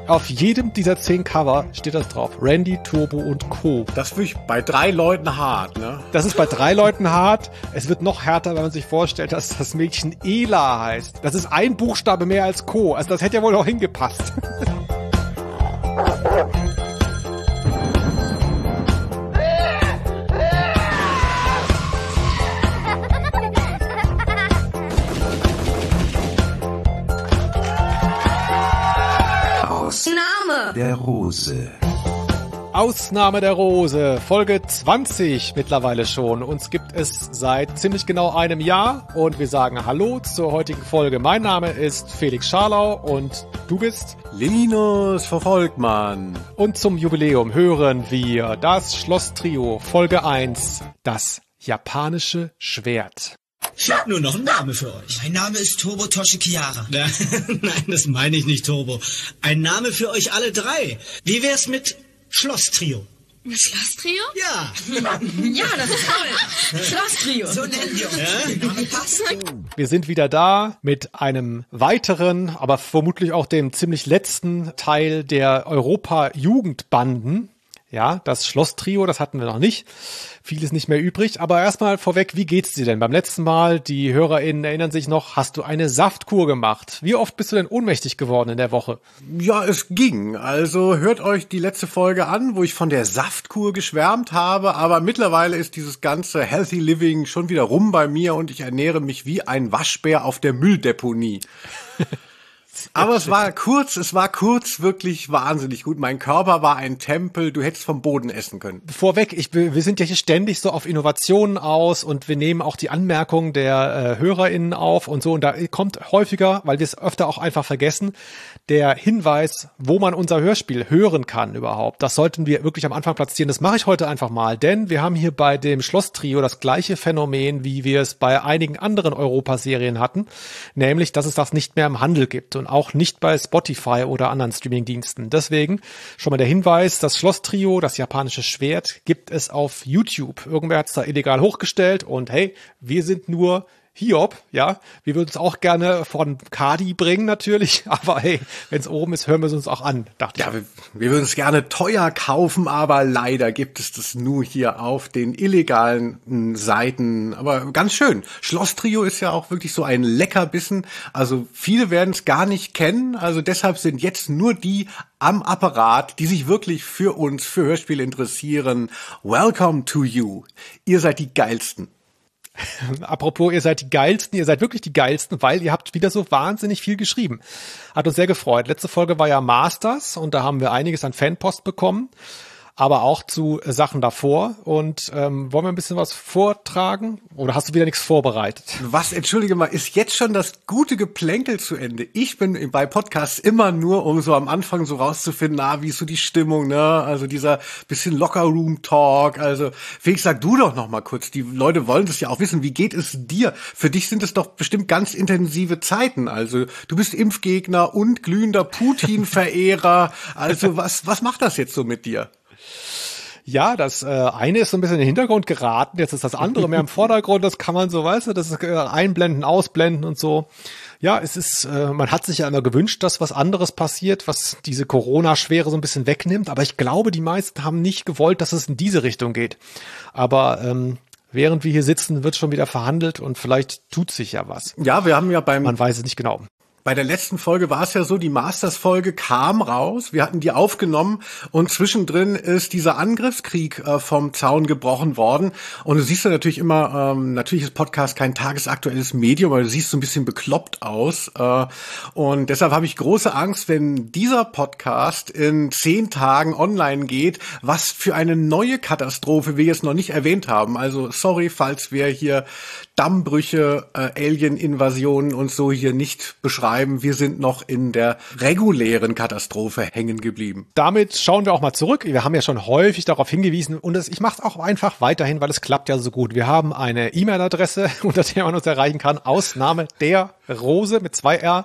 Auf jedem dieser 10 Cover steht das drauf. Randy, Turbo und Co. Das ist wirklich bei 3 Leuten hart, ne? Das ist bei 3 Leuten hart. Es wird noch härter, wenn man sich vorstellt, dass das Mädchen Ela heißt. Das ist ein Buchstabe mehr als Co. Also das hätte ja wohl auch hingepasst. Der Rose. Ausnahme der Rose, Folge 20 mittlerweile schon. Uns gibt es seit ziemlich genau einem Jahr und wir sagen Hallo zur heutigen Folge. Mein Name ist Felix Scharlau und du bist? Linus Verfolgmann. Und zum Jubiläum hören wir das Schloss-Trio, Folge 1, das japanische Schwert. Ich hab nur noch einen Namen für euch. Mein Name ist Turbo Toshikiara. Nein, das meine ich nicht, Turbo. Ein Name für euch alle 3. Wie wär's mit Schloss-Trio? Schloss-Trio? Ja. Ja, das ist toll. Schloss-Trio. So nennen wir uns. Der Name passt. Wir sind wieder da mit einem weiteren, aber vermutlich auch dem ziemlich letzten Teil der Europa-Jugendbanden. Ja, das Schloss-Trio, das hatten wir noch nicht. Vieles nicht mehr übrig. Aber erstmal vorweg, wie geht's dir denn? Beim letzten Mal, die HörerInnen erinnern sich noch, hast du eine Saftkur gemacht. Wie oft bist du denn ohnmächtig geworden in der Woche? Ja, es ging. Also hört euch die letzte Folge an, wo ich von der Saftkur geschwärmt habe. Aber mittlerweile ist dieses ganze Healthy Living schon wieder rum bei mir und ich ernähre mich wie ein Waschbär auf der Mülldeponie. Aber es war kurz wirklich wahnsinnig gut. Mein Körper war ein Tempel, du hättest vom Boden essen können. Vorweg, wir sind ja hier ständig so auf Innovationen aus und wir nehmen auch die Anmerkungen der HörerInnen auf und so. Und da kommt häufiger, weil wir es öfter auch einfach vergessen, der Hinweis, wo man unser Hörspiel hören kann überhaupt. Das sollten wir wirklich am Anfang platzieren. Das mache ich heute einfach mal, denn wir haben hier bei dem Schloss-Trio das gleiche Phänomen, wie wir es bei einigen anderen Europaserien hatten, nämlich, dass es das nicht mehr im Handel gibt. Und auch nicht bei Spotify oder anderen Streamingdiensten. Deswegen schon mal der Hinweis, das Schloss-Trio, das japanische Schwert, gibt es auf YouTube. Irgendwer hat es da illegal hochgestellt und hey, wir sind nur Hiob, ja, wir würden es auch gerne von Kadi bringen natürlich, aber hey, wenn es oben ist, hören wir es uns auch an, dachte ich. Ja, wir würden es gerne teuer kaufen, aber leider gibt es das nur hier auf den illegalen Seiten, aber ganz schön. Schloss-Trio ist ja auch wirklich so ein Leckerbissen, also viele werden es gar nicht kennen, also deshalb sind jetzt nur die am Apparat, die sich wirklich für uns, für Hörspiele interessieren. Welcome to you. Ihr seid die Geilsten. Apropos, ihr seid die Geilsten, ihr seid wirklich die Geilsten, weil ihr habt wieder so wahnsinnig viel geschrieben. Hat uns sehr gefreut. Letzte Folge war ja Masters und da haben wir einiges an Fanpost bekommen, aber auch zu Sachen davor. Und wollen wir ein bisschen was vortragen? Oder hast du wieder nichts vorbereitet? Was, entschuldige mal, ist jetzt schon das gute Geplänkel zu Ende? Ich bin bei Podcasts immer nur, um so am Anfang so rauszufinden, wie ist so die Stimmung, ne? Also dieser bisschen Locker-Room-Talk. Also Felix, sag du doch noch mal kurz. Die Leute wollen das ja auch wissen. Wie geht es dir? Für dich sind es doch bestimmt ganz intensive Zeiten. Also du bist Impfgegner und glühender Putin-Verehrer. Also was macht das jetzt so mit dir? Ja, das eine ist so ein bisschen in den Hintergrund geraten, jetzt ist das andere mehr im Vordergrund, das kann man so, weißt du, das ist einblenden, ausblenden und so. Ja, es ist, man hat sich ja immer gewünscht, dass was anderes passiert, was diese Corona-Schwere so ein bisschen wegnimmt, aber ich glaube, die meisten haben nicht gewollt, dass es in diese Richtung geht. Aber während wir hier sitzen, wird schon wieder verhandelt und vielleicht tut sich ja was. Ja, wir haben ja man weiß es nicht genau. Bei der letzten Folge war es ja so, die Masters-Folge kam raus, wir hatten die aufgenommen und zwischendrin ist dieser Angriffskrieg vom Zaun gebrochen worden. Und du siehst ja natürlich immer, natürlich ist Podcast kein tagesaktuelles Medium, aber du siehst so ein bisschen bekloppt aus. Und deshalb habe ich große Angst, wenn dieser Podcast in 10 Tagen online geht, was für eine neue Katastrophe wir jetzt noch nicht erwähnt haben. Also sorry, falls wir hier Dammbrüche, Alien-Invasionen und so hier nicht beschreiben. Wir sind noch in der regulären Katastrophe hängen geblieben. Damit schauen wir auch mal zurück. Wir haben ja schon häufig darauf hingewiesen und ich mache es auch einfach weiterhin, weil es klappt ja so gut. Wir haben eine E-Mail-Adresse, unter der man uns erreichen kann. Ausnahme der Rose mit 2r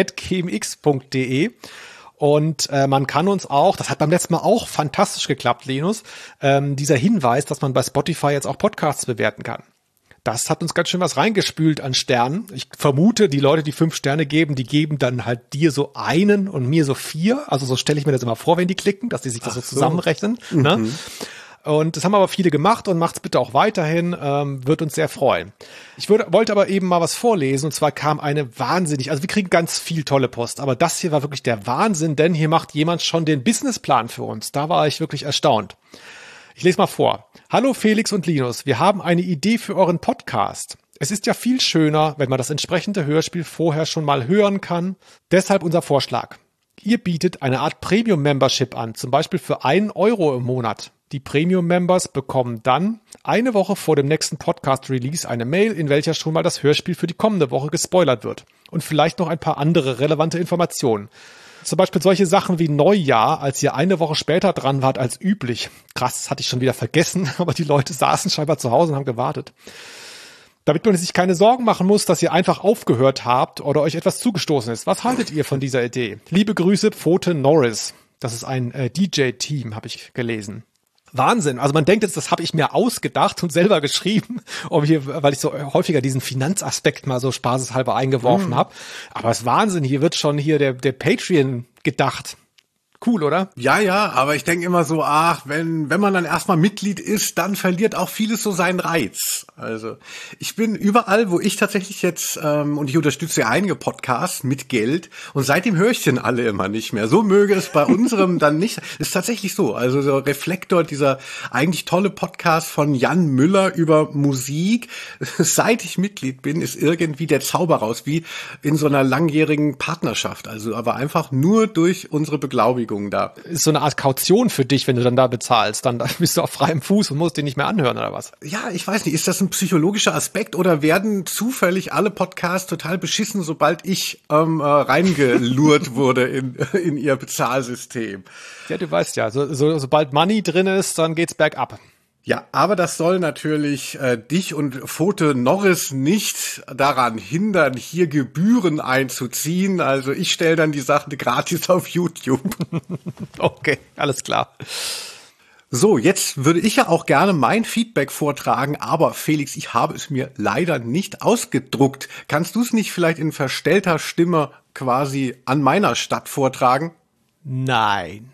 @gmx.de. Und man kann uns auch, das hat beim letzten Mal auch fantastisch geklappt, Linus, dieser Hinweis, dass man bei Spotify jetzt auch Podcasts bewerten kann. Das hat uns ganz schön was reingespült an Sternen. Ich vermute, die Leute, die 5 Sterne geben, die geben dann halt dir so einen und mir so 4. Also so stelle ich mir das immer vor, wenn die klicken, dass die sich das so zusammenrechnen. Ne? Und das haben aber viele gemacht und macht's bitte auch weiterhin, wird uns sehr freuen. Ich wollte aber eben mal was vorlesen, und zwar kam eine wahnsinnig, also wir kriegen ganz viel tolle Post, aber das hier war wirklich der Wahnsinn, denn hier macht jemand schon den Businessplan für uns. Da war ich wirklich erstaunt. Ich lese mal vor. Hallo Felix und Linus, wir haben eine Idee für euren Podcast. Es ist ja viel schöner, wenn man das entsprechende Hörspiel vorher schon mal hören kann. Deshalb unser Vorschlag. Ihr bietet eine Art Premium-Membership an, zum Beispiel für 1 Euro im Monat. Die Premium-Members bekommen dann eine Woche vor dem nächsten Podcast-Release eine Mail, in welcher schon mal das Hörspiel für die kommende Woche gespoilert wird. Und vielleicht noch ein paar andere relevante Informationen. Zum Beispiel solche Sachen wie Neujahr, als ihr eine Woche später dran wart als üblich. Krass, das hatte ich schon wieder vergessen, aber die Leute saßen scheinbar zu Hause und haben gewartet. Damit man sich keine Sorgen machen muss, dass ihr einfach aufgehört habt oder euch etwas zugestoßen ist. Was haltet ihr von dieser Idee? Liebe Grüße, Pfote Norris. Das ist ein DJ-Team, habe ich gelesen. Wahnsinn. Also man denkt jetzt, das habe ich mir ausgedacht und selber geschrieben, weil ich so häufiger diesen Finanzaspekt mal so spaßeshalber eingeworfen habe. Aber es ist Wahnsinn. Hier wird schon der Patreon gedacht. Cool, oder? Ja, aber ich denke immer so, wenn man dann erstmal Mitglied ist, dann verliert auch vieles so seinen Reiz. Also ich bin überall, wo ich tatsächlich jetzt, und ich unterstütze ja einige Podcasts mit Geld, und seitdem höre ich den alle immer nicht mehr. So möge es bei unserem dann nicht. Ist tatsächlich so. Also so Reflektor, dieser eigentlich tolle Podcast von Jan Müller über Musik. Seit ich Mitglied bin, ist irgendwie der Zauber raus, wie in so einer langjährigen Partnerschaft. Also aber einfach nur durch unsere Beglaubigung da. Ist so eine Art Kaution für dich, wenn du dann da bezahlst. Dann bist du auf freiem Fuß und musst den nicht mehr anhören, oder was? Ja, ich weiß nicht. Ist das ein psychologischer Aspekt oder werden zufällig alle Podcasts total beschissen, sobald ich reingelurrt wurde in ihr Bezahlsystem? Ja, du weißt ja, sobald Money drin ist, dann geht's bergab. Ja, aber das soll natürlich dich und Pfote Norris nicht daran hindern, hier Gebühren einzuziehen. Also ich stelle dann die Sachen gratis auf YouTube. Okay, alles klar. So, jetzt würde ich ja auch gerne mein Feedback vortragen, aber Felix, ich habe es mir leider nicht ausgedruckt. Kannst du es nicht vielleicht in verstellter Stimme quasi an meiner Stadt vortragen? Nein.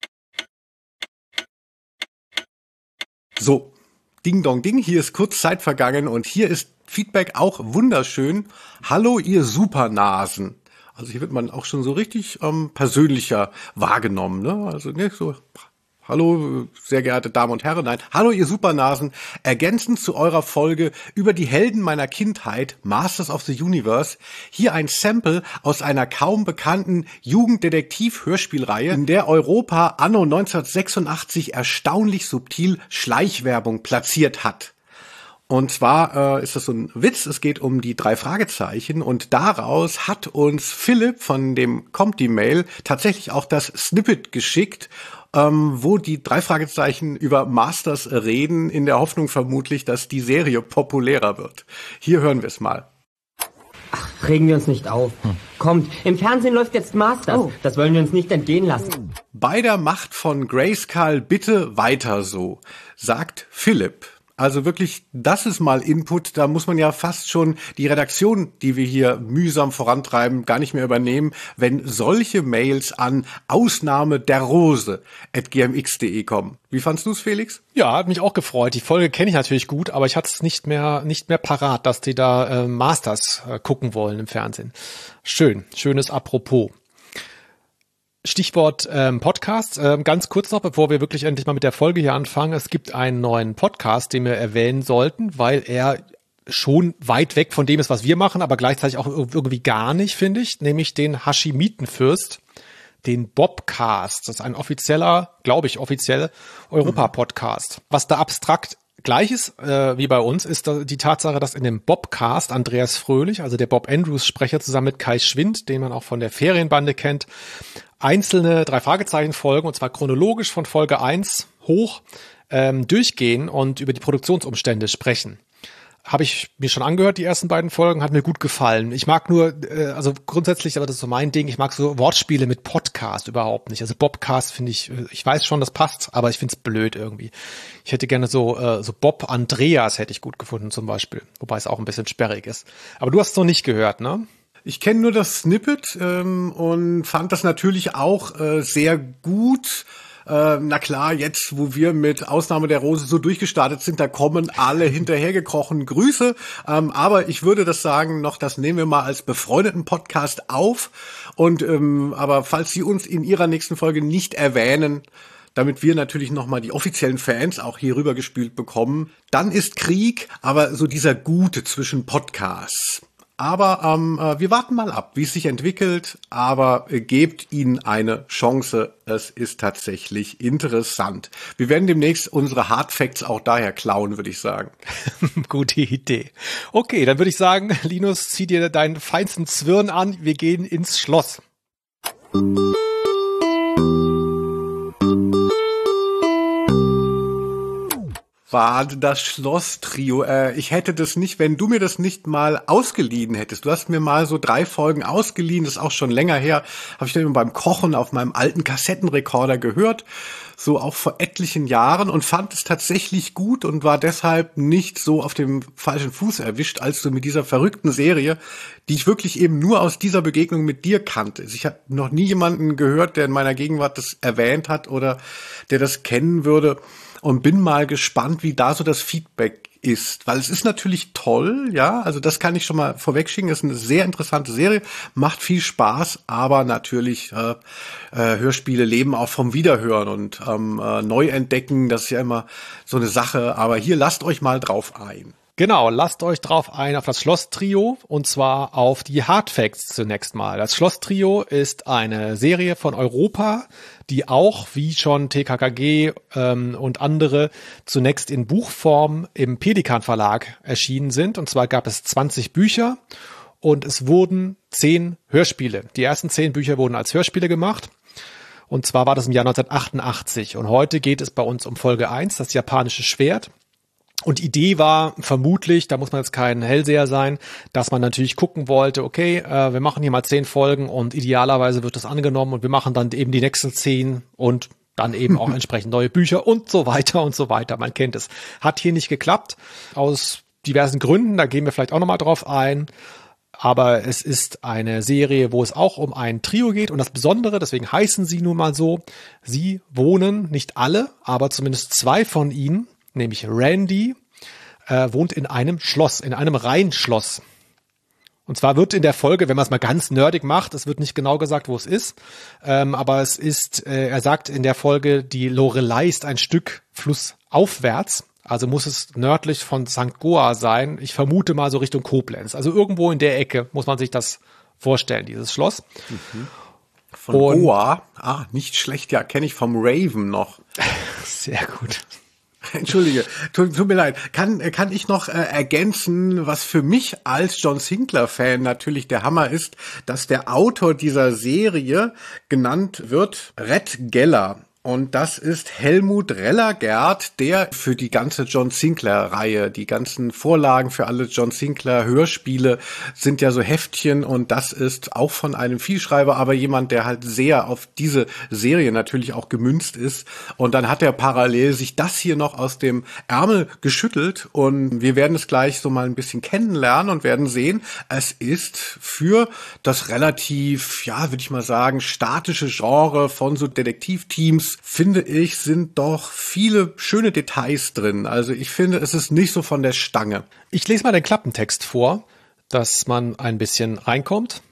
So, Ding Dong Ding, hier ist kurz Zeit vergangen und hier ist Feedback auch wunderschön. Hallo ihr Supernasen. Also hier wird man auch schon so richtig persönlicher wahrgenommen, ne? Also nicht so, hallo sehr geehrte Damen und Herren, nein, hallo ihr Supernasen. Ergänzend zu eurer Folge über die Helden meiner Kindheit, Masters of the Universe, hier ein Sample aus einer kaum bekannten Jugenddetektiv-Hörspielreihe, in der Europa anno 1986 erstaunlich subtil Schleichwerbung platziert hat. Und zwar ist das so ein Witz, es geht um die 3 Fragezeichen und daraus hat uns Philipp, von dem kommt die Mail, tatsächlich auch das Snippet geschickt, wo die 3 Fragezeichen über Masters reden, in der Hoffnung vermutlich, dass die Serie populärer wird. Hier hören wir es mal. Ach, regen wir uns nicht auf. Kommt, im Fernsehen läuft jetzt Masters. Oh. Das wollen wir uns nicht entgehen lassen. Bei der Macht von Grayskull bitte weiter so, sagt Philipp. Also wirklich, das ist mal Input, da muss man ja fast schon die Redaktion, die wir hier mühsam vorantreiben, gar nicht mehr übernehmen, wenn solche Mails an ausnahmederrose@gmx.de kommen. Wie fandst du's, Felix? Ja, hat mich auch gefreut. Die Folge kenne ich natürlich gut, aber ich hatte es nicht mehr parat, dass die da Masters gucken wollen im Fernsehen. Schönes Apropos. Stichwort Podcast. Ganz kurz noch, bevor wir wirklich endlich mal mit der Folge hier anfangen. Es gibt einen neuen Podcast, den wir erwähnen sollten, weil er schon weit weg von dem ist, was wir machen, aber gleichzeitig auch irgendwie gar nicht, finde ich. Nämlich den Hashimitenfürst, den Bobcast. Das ist ein offizieller, glaube ich, offiziell Europa-Podcast. Was da abstrakt gleich ist wie bei uns, ist die Tatsache, dass in dem Bobcast Andreas Fröhlich, also der Bob Andrews Sprecher, zusammen mit Kai Schwind, den man auch von der Ferienbande kennt, einzelne 3 Fragezeichen-Folgen, und zwar chronologisch von Folge 1 hoch, durchgehen und über die Produktionsumstände sprechen. Habe ich mir schon angehört, die ersten beiden Folgen, hat mir gut gefallen. Ich mag nur, also grundsätzlich, aber das ist so mein Ding, ich mag so Wortspiele mit Podcast überhaupt nicht. Also Bobcast finde ich weiß schon, das passt, aber ich finde es blöd irgendwie. Ich hätte gerne so Bob Andreas hätte ich gut gefunden zum Beispiel, wobei es auch ein bisschen sperrig ist. Aber du hast es noch nicht gehört, ne? Ich kenne nur das Snippet und fand das natürlich auch sehr gut. Na klar, jetzt, wo wir mit Ausnahme der Rose so durchgestartet sind, da kommen alle hinterhergekrochen Grüße. Aber ich würde das sagen, noch, das nehmen wir mal als befreundeten Podcast auf. Und aber falls Sie uns in Ihrer nächsten Folge nicht erwähnen, damit wir natürlich nochmal die offiziellen Fans auch hier rübergespült bekommen, dann ist Krieg aber so dieser Gute zwischen Podcasts. Aber wir warten mal ab, wie es sich entwickelt, aber gebt ihnen eine Chance. Es ist tatsächlich interessant. Wir werden demnächst unsere Hardfacts auch daher klauen, würde ich sagen. Gute Idee. Okay, dann würde ich sagen, Linus, zieh dir deinen feinsten Zwirn an. Wir gehen ins Schloss. War das Schloss-Trio. Ich hätte das nicht, wenn du mir das nicht mal ausgeliehen hättest. Du hast mir mal so 3 Folgen ausgeliehen, das ist auch schon länger her. Habe ich dann immer beim Kochen auf meinem alten Kassettenrekorder gehört, so auch vor etlichen Jahren, und fand es tatsächlich gut und war deshalb nicht so auf dem falschen Fuß erwischt, als du mit dieser verrückten Serie, die ich wirklich eben nur aus dieser Begegnung mit dir kannte. Ich habe noch nie jemanden gehört, der in meiner Gegenwart das erwähnt hat oder der das kennen würde. Und bin mal gespannt, wie da so das Feedback ist. Weil es ist natürlich toll, ja, also das kann ich schon mal vorwegschicken. Es ist eine sehr interessante Serie, macht viel Spaß, aber natürlich Hörspiele leben auch vom Wiederhören und Neuentdecken, das ist ja immer so eine Sache. Aber hier lasst euch mal drauf ein. Genau, lasst euch drauf ein auf das Schloss-Trio, und zwar auf die Hardfacts zunächst mal. Das Schloss-Trio ist eine Serie von Europa, die auch, wie schon TKKG und andere, zunächst in Buchform im Pelikan Verlag erschienen sind. Und zwar gab es 20 Bücher und es wurden 10 Hörspiele. Die ersten 10 Bücher wurden als Hörspiele gemacht. Und zwar war das im Jahr 1988. Und heute geht es bei uns um Folge 1, das japanische Schwert. Und die Idee war vermutlich, da muss man jetzt kein Hellseher sein, dass man natürlich gucken wollte, okay, wir machen hier mal 10 Folgen und idealerweise wird das angenommen und wir machen dann eben die nächsten 10 und dann eben auch entsprechend neue Bücher und so weiter und so weiter. Man kennt es. Hat hier nicht geklappt, aus diversen Gründen, da gehen wir vielleicht auch nochmal drauf ein. Aber es ist eine Serie, wo es auch um ein Trio geht. Und das Besondere, deswegen heißen sie nun mal so, sie wohnen, nicht alle, aber zumindest 2 von ihnen, nämlich Randy, wohnt in einem Schloss, in einem Reihenschloss. Und zwar wird in der Folge, wenn man es mal ganz nerdig macht, es wird nicht genau gesagt, wo es ist, aber es ist, er sagt in der Folge, die Lorelei ist ein Stück flussaufwärts, also muss es nördlich von St. Goar sein. Ich vermute mal so Richtung Koblenz. Also irgendwo in der Ecke muss man sich das vorstellen, dieses Schloss. Mhm. Von Goa? Ah, nicht schlecht, ja, kenne ich vom Raven noch. Sehr gut. Entschuldige, tut mir leid. Kann ich noch ergänzen, was für mich als John Sinclair-Fan natürlich der Hammer ist, dass der Autor dieser Serie genannt wird Red Geller. Und das ist Helmut Rellergert, der für die ganze John Sinclair-Reihe, die ganzen Vorlagen für alle John Sinclair-Hörspiele sind ja so Heftchen, und das ist auch von einem Vielschreiber, aber jemand, der halt sehr auf diese Serie natürlich auch gemünzt ist. Und dann hat er parallel sich das hier noch aus dem Ärmel geschüttelt, und wir werden es gleich so mal ein bisschen kennenlernen und werden sehen, es ist für das relativ, ja, würde ich mal sagen, statische Genre von so Detektivteams, finde ich, sind doch viele schöne Details drin. Also ich finde, es ist nicht so von der Stange. Ich lese mal den Klappentext vor, dass man ein bisschen reinkommt.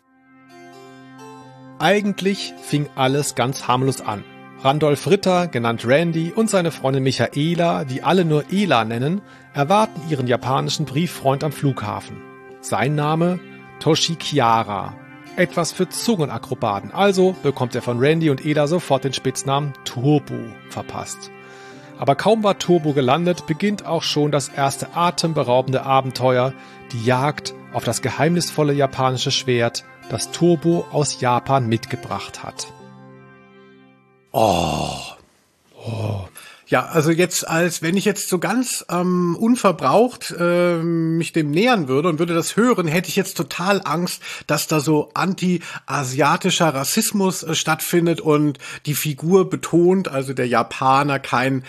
Eigentlich fing alles ganz harmlos an. Randolph Ritter, genannt Randy, und seine Freundin Michaela, die alle nur Ela nennen, erwarten ihren japanischen Brieffreund am Flughafen. Sein Name? Toshikiara. Etwas für Zungenakrobaten, also bekommt er von Randy und Ela sofort den Spitznamen Turbo verpasst. Aber kaum war Turbo gelandet, beginnt auch schon das erste atemberaubende Abenteuer, die Jagd auf das geheimnisvolle japanische Schwert, das Turbo aus Japan mitgebracht hat. Oh. Ja, also wenn ich jetzt so ganz unverbraucht mich dem nähern würde und würde das hören, hätte ich jetzt total Angst, dass da so anti-asiatischer Rassismus stattfindet und die Figur betont, also der Japaner, kein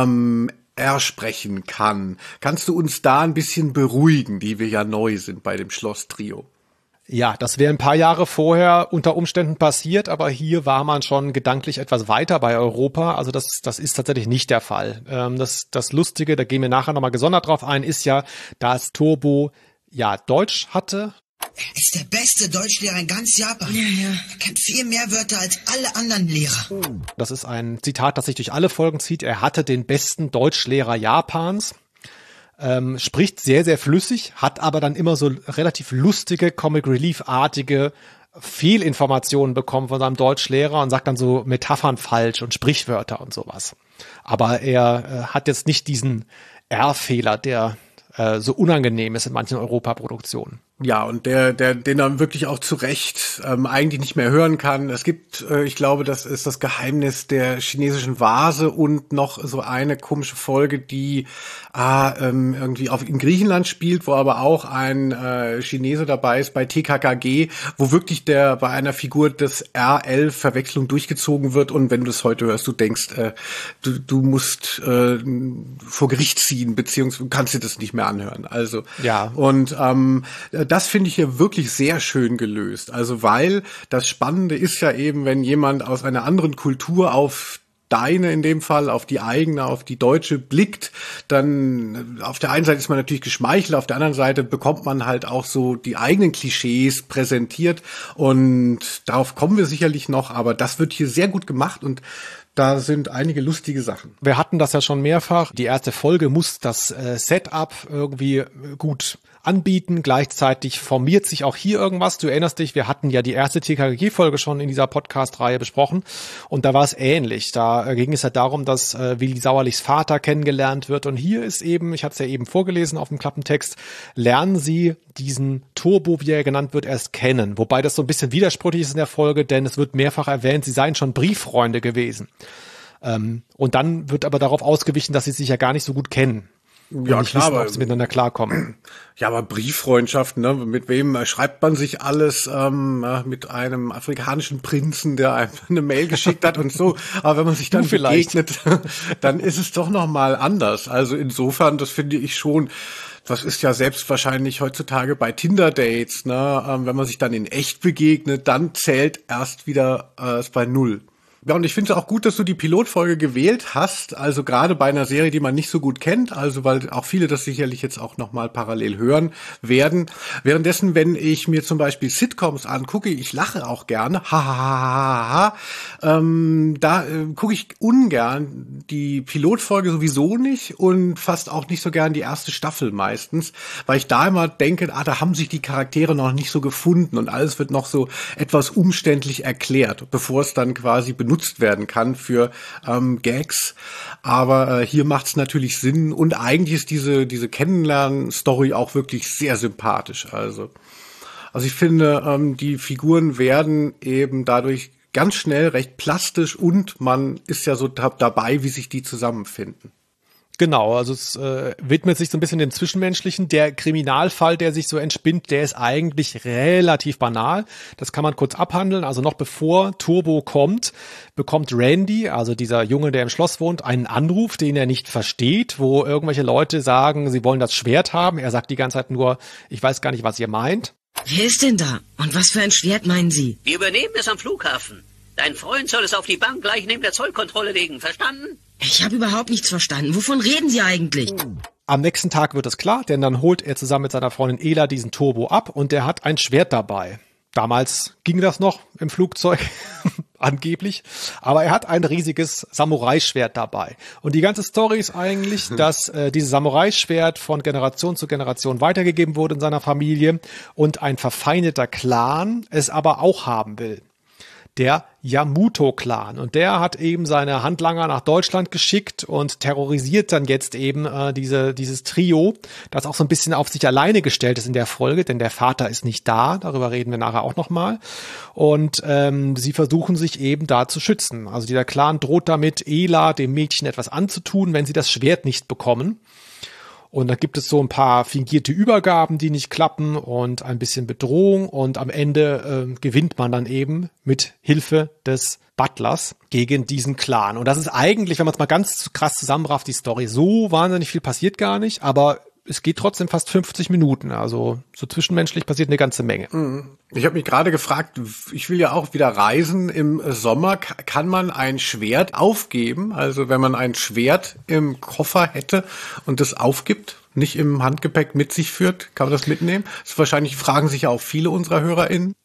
R sprechen kann. Kannst du uns da ein bisschen beruhigen, die wir ja neu sind bei dem Schloss-Trio? Ja, das wäre ein paar Jahre vorher unter Umständen passiert, aber hier war man schon gedanklich etwas weiter bei Europa. Also das ist tatsächlich nicht der Fall. Das Lustige, da gehen wir nachher nochmal gesondert drauf ein, ist ja, dass Turbo ja Deutsch hatte. Er ist der beste Deutschlehrer in ganz Japan. Ja. Er kennt viel mehr Wörter als alle anderen Lehrer. Das ist ein Zitat, das sich durch alle Folgen zieht. Er hatte den besten Deutschlehrer Japans. Spricht sehr, sehr flüssig, hat aber dann immer so relativ lustige, Comic-Relief-artige Fehlinformationen bekommen von seinem Deutschlehrer und sagt dann so Metaphern falsch und Sprichwörter und sowas. Aber er hat jetzt nicht diesen R-Fehler, der so unangenehm ist in manchen Europaproduktionen. Ja, und den er wirklich auch zu Recht eigentlich nicht mehr hören kann. Es gibt, ich glaube, das ist das Geheimnis der chinesischen Vase und noch so eine komische Folge, die irgendwie in Griechenland spielt, wo aber auch ein Chinese dabei ist bei TKKG, wo wirklich bei einer Figur das RL-Verwechslung durchgezogen wird und wenn du das heute hörst, du denkst, du musst vor Gericht ziehen, beziehungsweise du kannst dir das nicht mehr anhören. Also ja. Und das finde ich hier wirklich sehr schön gelöst. Also weil das Spannende ist ja eben, wenn jemand aus einer anderen Kultur auf deine in dem Fall, auf die eigene, auf die deutsche blickt, dann auf der einen Seite ist man natürlich geschmeichelt, auf der anderen Seite bekommt man halt auch so die eigenen Klischees präsentiert und darauf kommen wir sicherlich noch, aber das wird hier sehr gut gemacht und da sind einige lustige Sachen. Wir hatten das ja schon mehrfach. Die erste Folge muss das Setup irgendwie gut anbieten. Gleichzeitig formiert sich auch hier irgendwas. Du erinnerst dich, wir hatten ja die erste TKKG-Folge schon in dieser Podcast-Reihe besprochen und da war es ähnlich. Da ging es ja darum, dass Willi Sauerlichs Vater kennengelernt wird und hier ist eben, ich hatte es ja eben vorgelesen auf dem Klappentext, lernen sie diesen Turbo, wie er genannt wird, erst kennen. Wobei das so ein bisschen widersprüchlich ist in der Folge, denn es wird mehrfach erwähnt, sie seien schon Brieffreunde gewesen. Und dann wird aber darauf ausgewichen, dass sie sich ja gar nicht so gut kennen. Ja, nicht klar, wissen, aber ob sie miteinander klarkommen. Ja, aber Brieffreundschaft, ne? Mit wem schreibt man sich alles? Mit einem afrikanischen Prinzen, der einem eine Mail geschickt hat und so. Aber wenn man sich dann begegnet, dann ist es doch noch mal anders. Also insofern, das finde ich schon. Das ist ja selbst wahrscheinlich heutzutage bei Tinder-Dates, ne? Wenn man sich dann in echt begegnet, dann zählt erst wieder es bei 0. Ja, und ich finde es auch gut, dass du die Pilotfolge gewählt hast, also gerade bei einer Serie, die man nicht so gut kennt, also weil auch viele das sicherlich jetzt auch nochmal parallel hören werden. Währenddessen, wenn ich mir zum Beispiel Sitcoms angucke, ich lache auch gerne, da gucke ich ungern die Pilotfolge sowieso nicht und fast auch nicht so gern die erste Staffel meistens, weil ich da immer denke, da haben sich die Charaktere noch nicht so gefunden und alles wird noch so etwas umständlich erklärt, bevor es dann quasi benutzt werden kann für Gags. Aber hier macht es natürlich Sinn und eigentlich ist diese Kennenlernen-Story auch wirklich sehr sympathisch. Also ich finde, die Figuren werden eben dadurch ganz schnell recht plastisch und man ist ja so dabei, wie sich die zusammenfinden. Genau, also es widmet sich so ein bisschen den Zwischenmenschlichen. Der Kriminalfall, der sich so entspinnt, der ist eigentlich relativ banal. Das kann man kurz abhandeln. Also noch bevor Turbo kommt, bekommt Randy, also dieser Junge, der im Schloss wohnt, einen Anruf, den er nicht versteht, wo irgendwelche Leute sagen, sie wollen das Schwert haben. Er sagt die ganze Zeit nur, ich weiß gar nicht, was ihr meint. Wer ist denn da? Und was für ein Schwert meinen Sie? Wir übernehmen es am Flughafen. Dein Freund soll es auf die Bank gleich neben der Zollkontrolle legen, verstanden? Ich habe überhaupt nichts verstanden. Wovon reden Sie eigentlich? Am nächsten Tag wird es klar, denn dann holt er zusammen mit seiner Freundin Ela diesen Turbo ab und der hat ein Schwert dabei. Damals ging das noch im Flugzeug, angeblich, aber er hat ein riesiges Samurai-Schwert dabei. Und die ganze Story ist eigentlich, dass dieses Samurai-Schwert von Generation zu Generation weitergegeben wurde in seiner Familie und ein verfeindeter Clan es aber auch haben will. der Yamuto-Clan. Und der hat eben seine Handlanger nach Deutschland geschickt und terrorisiert dann jetzt eben dieses Trio, das auch so ein bisschen auf sich alleine gestellt ist in der Folge, denn der Vater ist nicht da, darüber reden wir nachher auch nochmal. Und sie versuchen sich eben da zu schützen. Also dieser Clan droht damit, Ela, dem Mädchen, etwas anzutun, wenn sie das Schwert nicht bekommen. Und dann gibt es so ein paar fingierte Übergaben, die nicht klappen und ein bisschen Bedrohung. Und am Ende gewinnt man dann eben mit Hilfe des Butlers gegen diesen Clan. Und das ist eigentlich, wenn man es mal ganz krass zusammenrafft, die Story. So wahnsinnig viel passiert gar nicht, aber es geht trotzdem fast 50 Minuten. Also so zwischenmenschlich passiert eine ganze Menge. Ich habe mich gerade gefragt, ich will ja auch wieder reisen im Sommer. Kann man ein Schwert aufgeben? Also wenn man ein Schwert im Koffer hätte und das aufgibt, nicht im Handgepäck mit sich führt, kann man das mitnehmen? Das wahrscheinlich fragen sich ja auch viele unserer HörerInnen.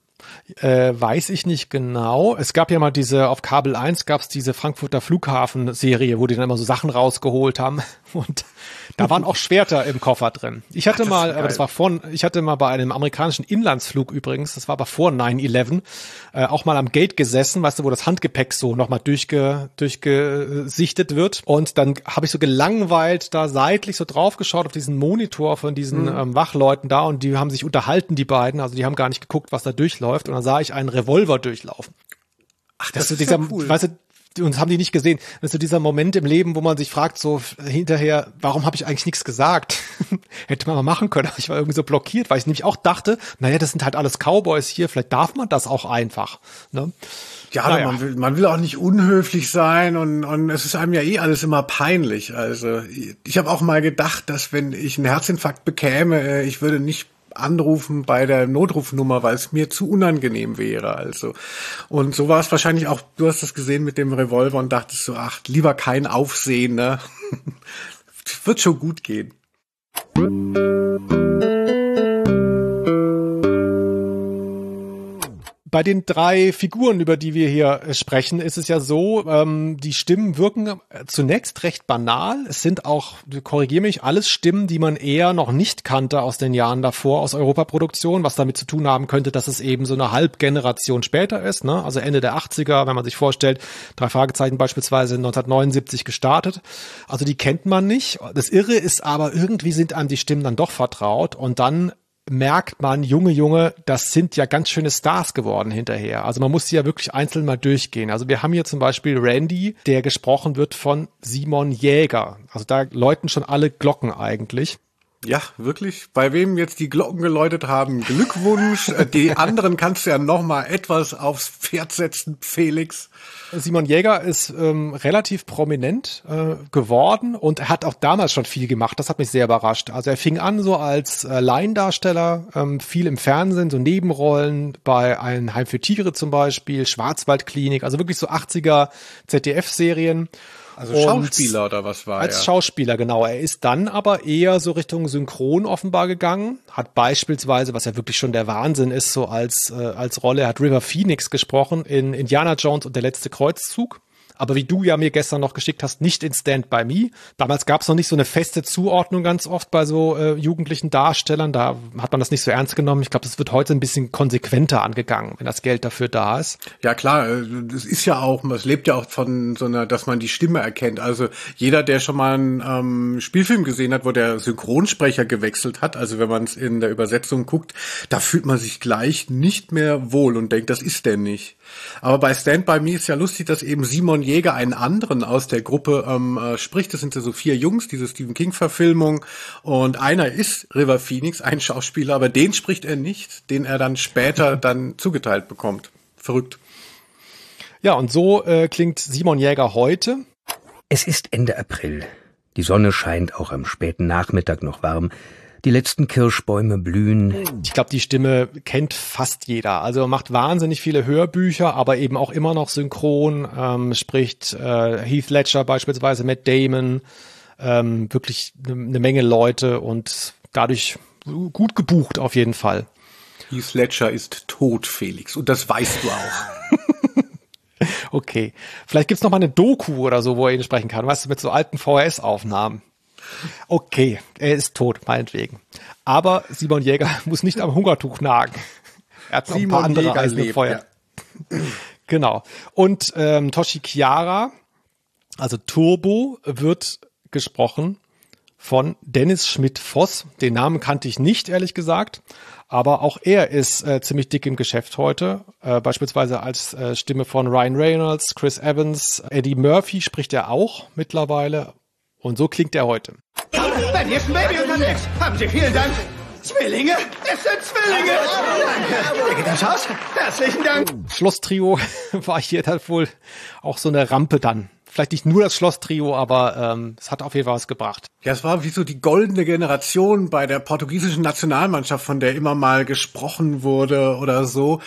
Weiß ich nicht genau. Es gab ja mal auf Kabel 1 gab es diese Frankfurter Flughafen-Serie, wo die dann immer so Sachen rausgeholt haben. Und da waren auch Schwerter im Koffer drin. Ich hatte ich hatte mal bei einem amerikanischen Inlandsflug übrigens, das war aber vor 9/11, auch mal am Gate gesessen, weißt du, wo das Handgepäck so nochmal durchgesichtet wird. Und dann habe ich so gelangweilt da seitlich so draufgeschaut auf diesen Monitor von diesen Wachleuten da und die haben sich unterhalten, die beiden. Also die haben gar nicht geguckt, was da durchläuft. Und dann sah ich einen Revolver durchlaufen. Ach, das ist ja cool. Weißt du, uns haben die nicht gesehen. Das ist so dieser Moment im Leben, wo man sich fragt, so hinterher, warum habe ich eigentlich nichts gesagt? Hätte man mal machen können. Ich war irgendwie so blockiert, weil ich nämlich auch dachte, naja, das sind halt alles Cowboys hier, vielleicht darf man das auch einfach. Ne? Ja, naja. Man will auch nicht unhöflich sein und es ist einem ja eh alles immer peinlich. Also ich habe auch mal gedacht, dass wenn ich einen Herzinfarkt bekäme, ich würde nicht anrufen bei der Notrufnummer, weil es mir zu unangenehm wäre. Also und so war es wahrscheinlich auch. Du hast das gesehen mit dem Revolver und dachtest so, ach, lieber kein Aufsehen, ne? Wird schon gut gehen. Bei den 3 Figuren, über die wir hier sprechen, ist es ja so, die Stimmen wirken zunächst recht banal. Es sind auch, korrigiere mich, alles Stimmen, die man eher noch nicht kannte aus den Jahren davor, aus Europaproduktion, was damit zu tun haben könnte, dass es eben so eine Halbgeneration später ist, ne? Also Ende der 80er, wenn man sich vorstellt, 3 Fragezeichen beispielsweise 1979 gestartet. Also die kennt man nicht. Das Irre ist aber, irgendwie sind einem die Stimmen dann doch vertraut und dann merkt man, Junge, das sind ja ganz schöne Stars geworden hinterher. Also man muss sie ja wirklich einzeln mal durchgehen. Also wir haben hier zum Beispiel Randy, der gesprochen wird von Simon Jäger. Also da läuten schon alle Glocken eigentlich. Ja, wirklich. Bei wem jetzt die Glocken geläutet haben, Glückwunsch. Die anderen kannst du ja noch mal etwas aufs Pferd setzen, Felix. Simon Jäger ist relativ prominent geworden und er hat auch damals schon viel gemacht. Das hat mich sehr überrascht. Also er fing an so als Laiendarsteller, viel im Fernsehen, so Nebenrollen bei Ein Heim für Tiere zum Beispiel, Schwarzwaldklinik, also wirklich so 80er ZDF-Serien. Also Schauspieler oder was war er? Als Schauspieler, genau. Er ist dann aber eher so Richtung Synchron offenbar gegangen, hat beispielsweise, was ja wirklich schon der Wahnsinn ist, so als Rolle, er hat River Phoenix gesprochen in Indiana Jones und der letzte Kreuzzug. Aber wie du ja mir gestern noch geschickt hast, nicht in Stand By Me. Damals gab es noch nicht so eine feste Zuordnung ganz oft bei so jugendlichen Darstellern. Da hat man das nicht so ernst genommen. Ich glaube, das wird heute ein bisschen konsequenter angegangen, wenn das Geld dafür da ist. Ja klar, das ist ja auch, es lebt ja auch von so einer, dass man die Stimme erkennt. Also jeder, der schon mal einen Spielfilm gesehen hat, wo der Synchronsprecher gewechselt hat, also wenn man es in der Übersetzung guckt, da fühlt man sich gleich nicht mehr wohl und denkt, das ist der nicht. Aber bei Stand By Me ist ja lustig, dass eben Simon Jäger einen anderen aus der Gruppe spricht. Das sind ja so 4 Jungs, diese Stephen King-Verfilmung. Und einer ist River Phoenix, ein Schauspieler, aber den spricht er nicht, den er dann später dann zugeteilt bekommt. Verrückt. Ja, und so klingt Simon Jäger heute. Es ist Ende April. Die Sonne scheint auch am späten Nachmittag noch warm. Die letzten Kirschbäume blühen. Ich glaube, die Stimme kennt fast jeder. Also macht wahnsinnig viele Hörbücher, aber eben auch immer noch synchron. Spricht Heath Ledger beispielsweise, Matt Damon. Wirklich eine Menge Leute und dadurch gut gebucht auf jeden Fall. Heath Ledger ist tot, Felix. Und das weißt du auch. Okay. Vielleicht gibt's noch mal eine Doku oder so, wo er ihn sprechen kann. Weißt du, mit so alten VHS-Aufnahmen. Okay, er ist tot, meinetwegen. Aber Simon Jäger muss nicht am Hungertuch nagen. Er hat noch ein paar andere Eisen im Feuer. Genau. Und Toshi Chiara, also Turbo, wird gesprochen von Dennis Schmidt-Voss. Den Namen kannte ich nicht, ehrlich gesagt. Aber auch er ist ziemlich dick im Geschäft heute. Beispielsweise als Stimme von Ryan Reynolds, Chris Evans, Eddie Murphy spricht er auch mittlerweile. Und so klingt er heute. Bei dir ist ein Baby unterwegs. Haben Sie vielen Dank. Zwillinge? Es sind Zwillinge. Danke. Wie geht das aus? Herzlichen Dank. Schloss-Trio war hier dann wohl auch so eine Rampe dann. Vielleicht nicht nur das Schloss-Trio, aber es hat auf jeden Fall was gebracht. Ja, es war wie so die goldene Generation bei der portugiesischen Nationalmannschaft, von der immer mal gesprochen wurde oder so.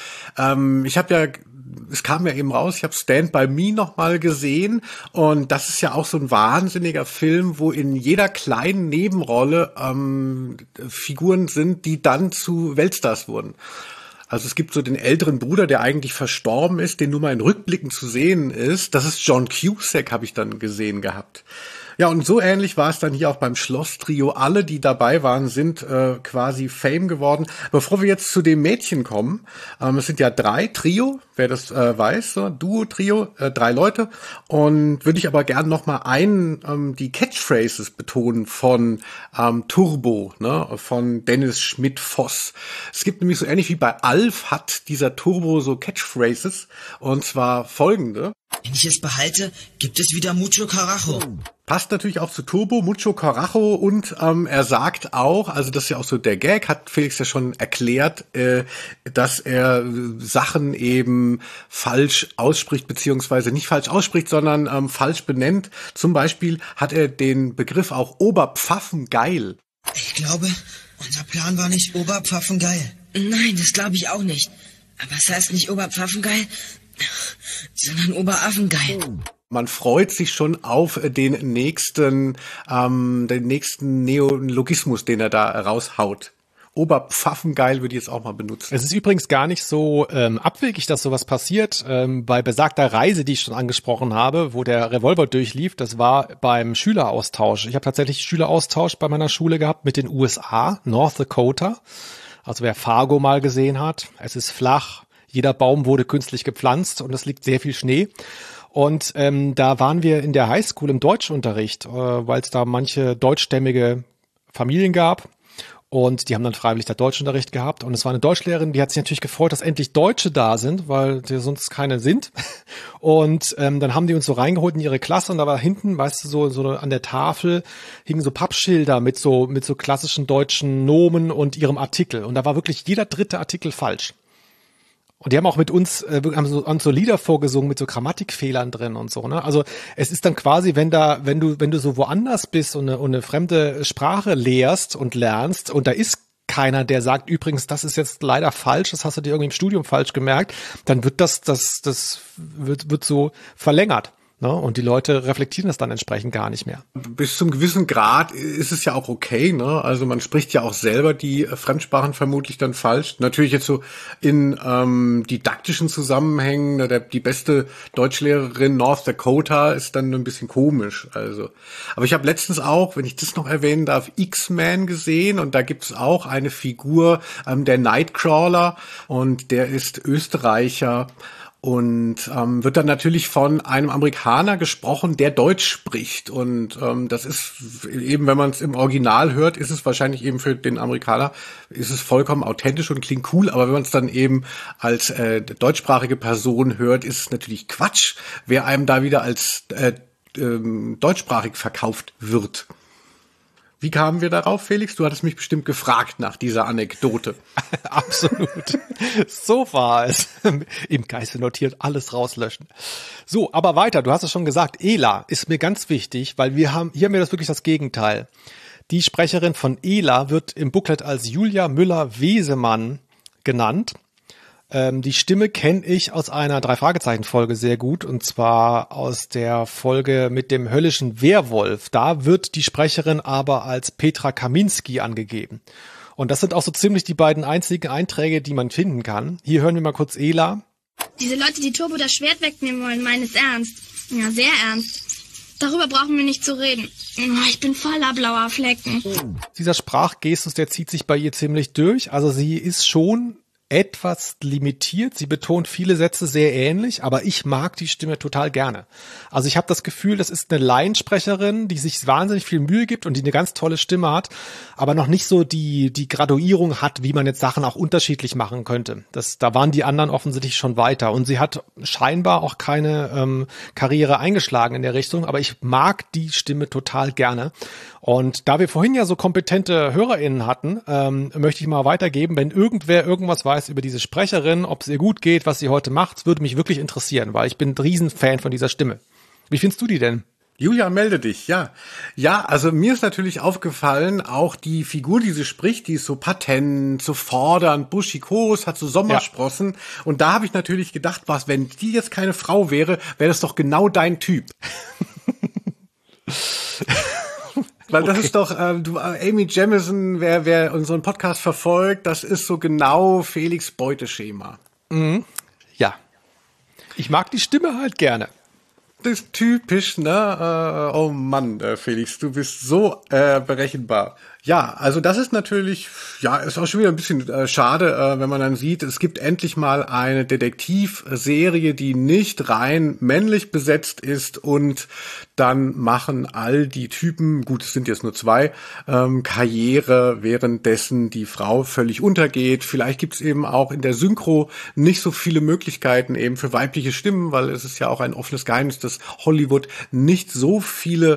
Es kam ja eben raus, ich habe Stand By Me noch mal gesehen und das ist ja auch so ein wahnsinniger Film, wo in jeder kleinen Nebenrolle Figuren sind, die dann zu Weltstars wurden. Also es gibt so den älteren Bruder, der eigentlich verstorben ist, den nur mal in Rückblicken zu sehen ist. Das ist John Cusack, habe ich dann gesehen gehabt. Ja, und so ähnlich war es dann hier auch beim Schloss-Trio. Alle, die dabei waren, sind quasi Fame geworden. Bevor wir jetzt zu dem Mädchen kommen, es sind ja 3 Trio, wer das weiß, so Duo, Trio, 3 Leute. Und würde ich aber gern noch mal die Catchphrases betonen von Turbo, ne, von Dennis Schmidt-Voss. Es gibt nämlich so ähnlich wie bei Alf hat dieser Turbo so Catchphrases, und zwar folgende. Wenn ich es behalte, gibt es wieder Mucho Carajo. Passt natürlich auch zu Turbo, Mucho Carajo, und er sagt auch, also das ist ja auch so der Gag, hat Felix ja schon erklärt, dass er Sachen eben falsch ausspricht, beziehungsweise nicht falsch ausspricht, sondern falsch benennt. Zum Beispiel hat er den Begriff auch Oberpfaffengeil. Ich glaube, unser Plan war nicht Oberpfaffengeil. Nein, das glaube ich auch nicht. Aber es heißt nicht Oberpfaffengeil, sondern Oberaffengeil. Man freut sich schon auf den nächsten Neologismus, den er da raushaut. Oberpfaffengeil würde ich jetzt auch mal benutzen. Es ist übrigens gar nicht so abwegig, dass sowas passiert. Bei besagter Reise, die ich schon angesprochen habe, wo der Revolver durchlief, das war beim Schüleraustausch. Ich habe tatsächlich Schüleraustausch bei meiner Schule gehabt mit den USA, North Dakota. Also wer Fargo mal gesehen hat, es ist flach, jeder Baum wurde künstlich gepflanzt und es liegt sehr viel Schnee. Und da waren wir in der Highschool im Deutschunterricht, weil es da manche deutschstämmige Familien gab. Und die haben dann freiwillig da Deutschunterricht gehabt. Und es war eine Deutschlehrerin, die hat sich natürlich gefreut, dass endlich Deutsche da sind, weil die sonst keine sind. Und dann haben die uns so reingeholt in ihre Klasse. Und da war hinten, weißt du, so an der Tafel hingen so Pappschilder mit so klassischen deutschen Nomen und ihrem Artikel. Und da war wirklich jeder 3. Artikel falsch. Und die haben auch mit uns haben so Lieder vorgesungen mit so Grammatikfehlern drin und so, ne? Also es ist dann quasi, wenn du so woanders bist und eine fremde Sprache lehrst und lernst und da ist keiner, der sagt, übrigens, das ist jetzt leider falsch, das hast du dir irgendwie im Studium falsch gemerkt, dann wird das wird so verlängert. Und die Leute reflektieren das dann entsprechend gar nicht mehr. Bis zum gewissen Grad ist es ja auch okay, ne? Also man spricht ja auch selber die Fremdsprachen vermutlich dann falsch. Natürlich jetzt so in didaktischen Zusammenhängen, die beste Deutschlehrerin North Dakota ist dann ein bisschen komisch. Also, aber ich habe letztens auch, wenn ich das noch erwähnen darf, X-Men gesehen und da gibt es auch eine Figur, der Nightcrawler, und der ist Österreicher. Und wird dann natürlich von einem Amerikaner gesprochen, der Deutsch spricht. Und das ist eben, wenn man es im Original hört, ist es wahrscheinlich eben für den Amerikaner, ist es vollkommen authentisch und klingt cool. Aber wenn man es dann eben als deutschsprachige Person hört, ist es natürlich Quatsch, wer einem da wieder als deutschsprachig verkauft wird. Wie kamen wir darauf, Felix? Du hattest mich bestimmt gefragt nach dieser Anekdote. Absolut. So war es. Im Geiste notiert, alles rauslöschen. So, aber weiter. Du hast es schon gesagt. Ela ist mir ganz wichtig, weil hier haben wir das wirklich das Gegenteil. Die Sprecherin von Ela wird im Booklet als Julia Müller-Wesemann genannt. Die Stimme kenne ich aus einer 3-Fragezeichen-Folge sehr gut, und zwar aus der Folge mit dem höllischen Werwolf. Da wird die Sprecherin aber als Petra Kaminski angegeben. Und das sind auch so ziemlich die beiden einzigen Einträge, die man finden kann. Hier hören wir mal kurz Ela. Diese Leute, die Turbo das Schwert wegnehmen wollen, meinen es ernst. Ja, sehr ernst. Darüber brauchen wir nicht zu reden. Ich bin voller blauer Flecken. Dieser Sprachgestus, der zieht sich bei ihr ziemlich durch. Also sie ist schon etwas limitiert. Sie betont viele Sätze sehr ähnlich, aber ich mag die Stimme total gerne. Also ich habe das Gefühl, das ist eine Laiensprecherin, die sich wahnsinnig viel Mühe gibt und die eine ganz tolle Stimme hat, aber noch nicht so die Graduierung hat, wie man jetzt Sachen auch unterschiedlich machen könnte. Da waren die anderen offensichtlich schon weiter. Und sie hat scheinbar auch keine Karriere eingeschlagen in der Richtung, aber ich mag die Stimme total gerne. Und da wir vorhin ja so kompetente HörerInnen hatten, möchte ich mal weitergeben, wenn irgendwer irgendwas weiß über diese Sprecherin, ob es ihr gut geht, was sie heute macht, würde mich wirklich interessieren, weil ich bin ein Riesenfan von dieser Stimme. Wie findest du die denn? Julia, melde dich, ja. Ja, also mir ist natürlich aufgefallen, auch die Figur, die sie spricht, die ist so patent, so fordernd, buschikos, hat so Sommersprossen. Ja. Und da habe ich natürlich gedacht, wenn die jetzt keine Frau wäre, wäre das doch genau dein Typ. Weil das ist doch, Amy Jamison, wer unseren Podcast verfolgt, das ist so genau Felix Beuteschema. Mhm. Ja. Ich mag die Stimme halt gerne. Das ist typisch, ne? Oh Mann, Felix, du bist so berechenbar. Ja, also das ist natürlich, ja, ist auch schon wieder ein bisschen schade, wenn man dann sieht, es gibt endlich mal eine Detektivserie, die nicht rein männlich besetzt ist und dann machen all die Typen, gut, es sind jetzt nur 2, Karriere, währenddessen die Frau völlig untergeht. Vielleicht gibt es eben auch in der Synchro nicht so viele Möglichkeiten eben für weibliche Stimmen, weil es ist ja auch ein offenes Geheimnis, dass Hollywood nicht so viele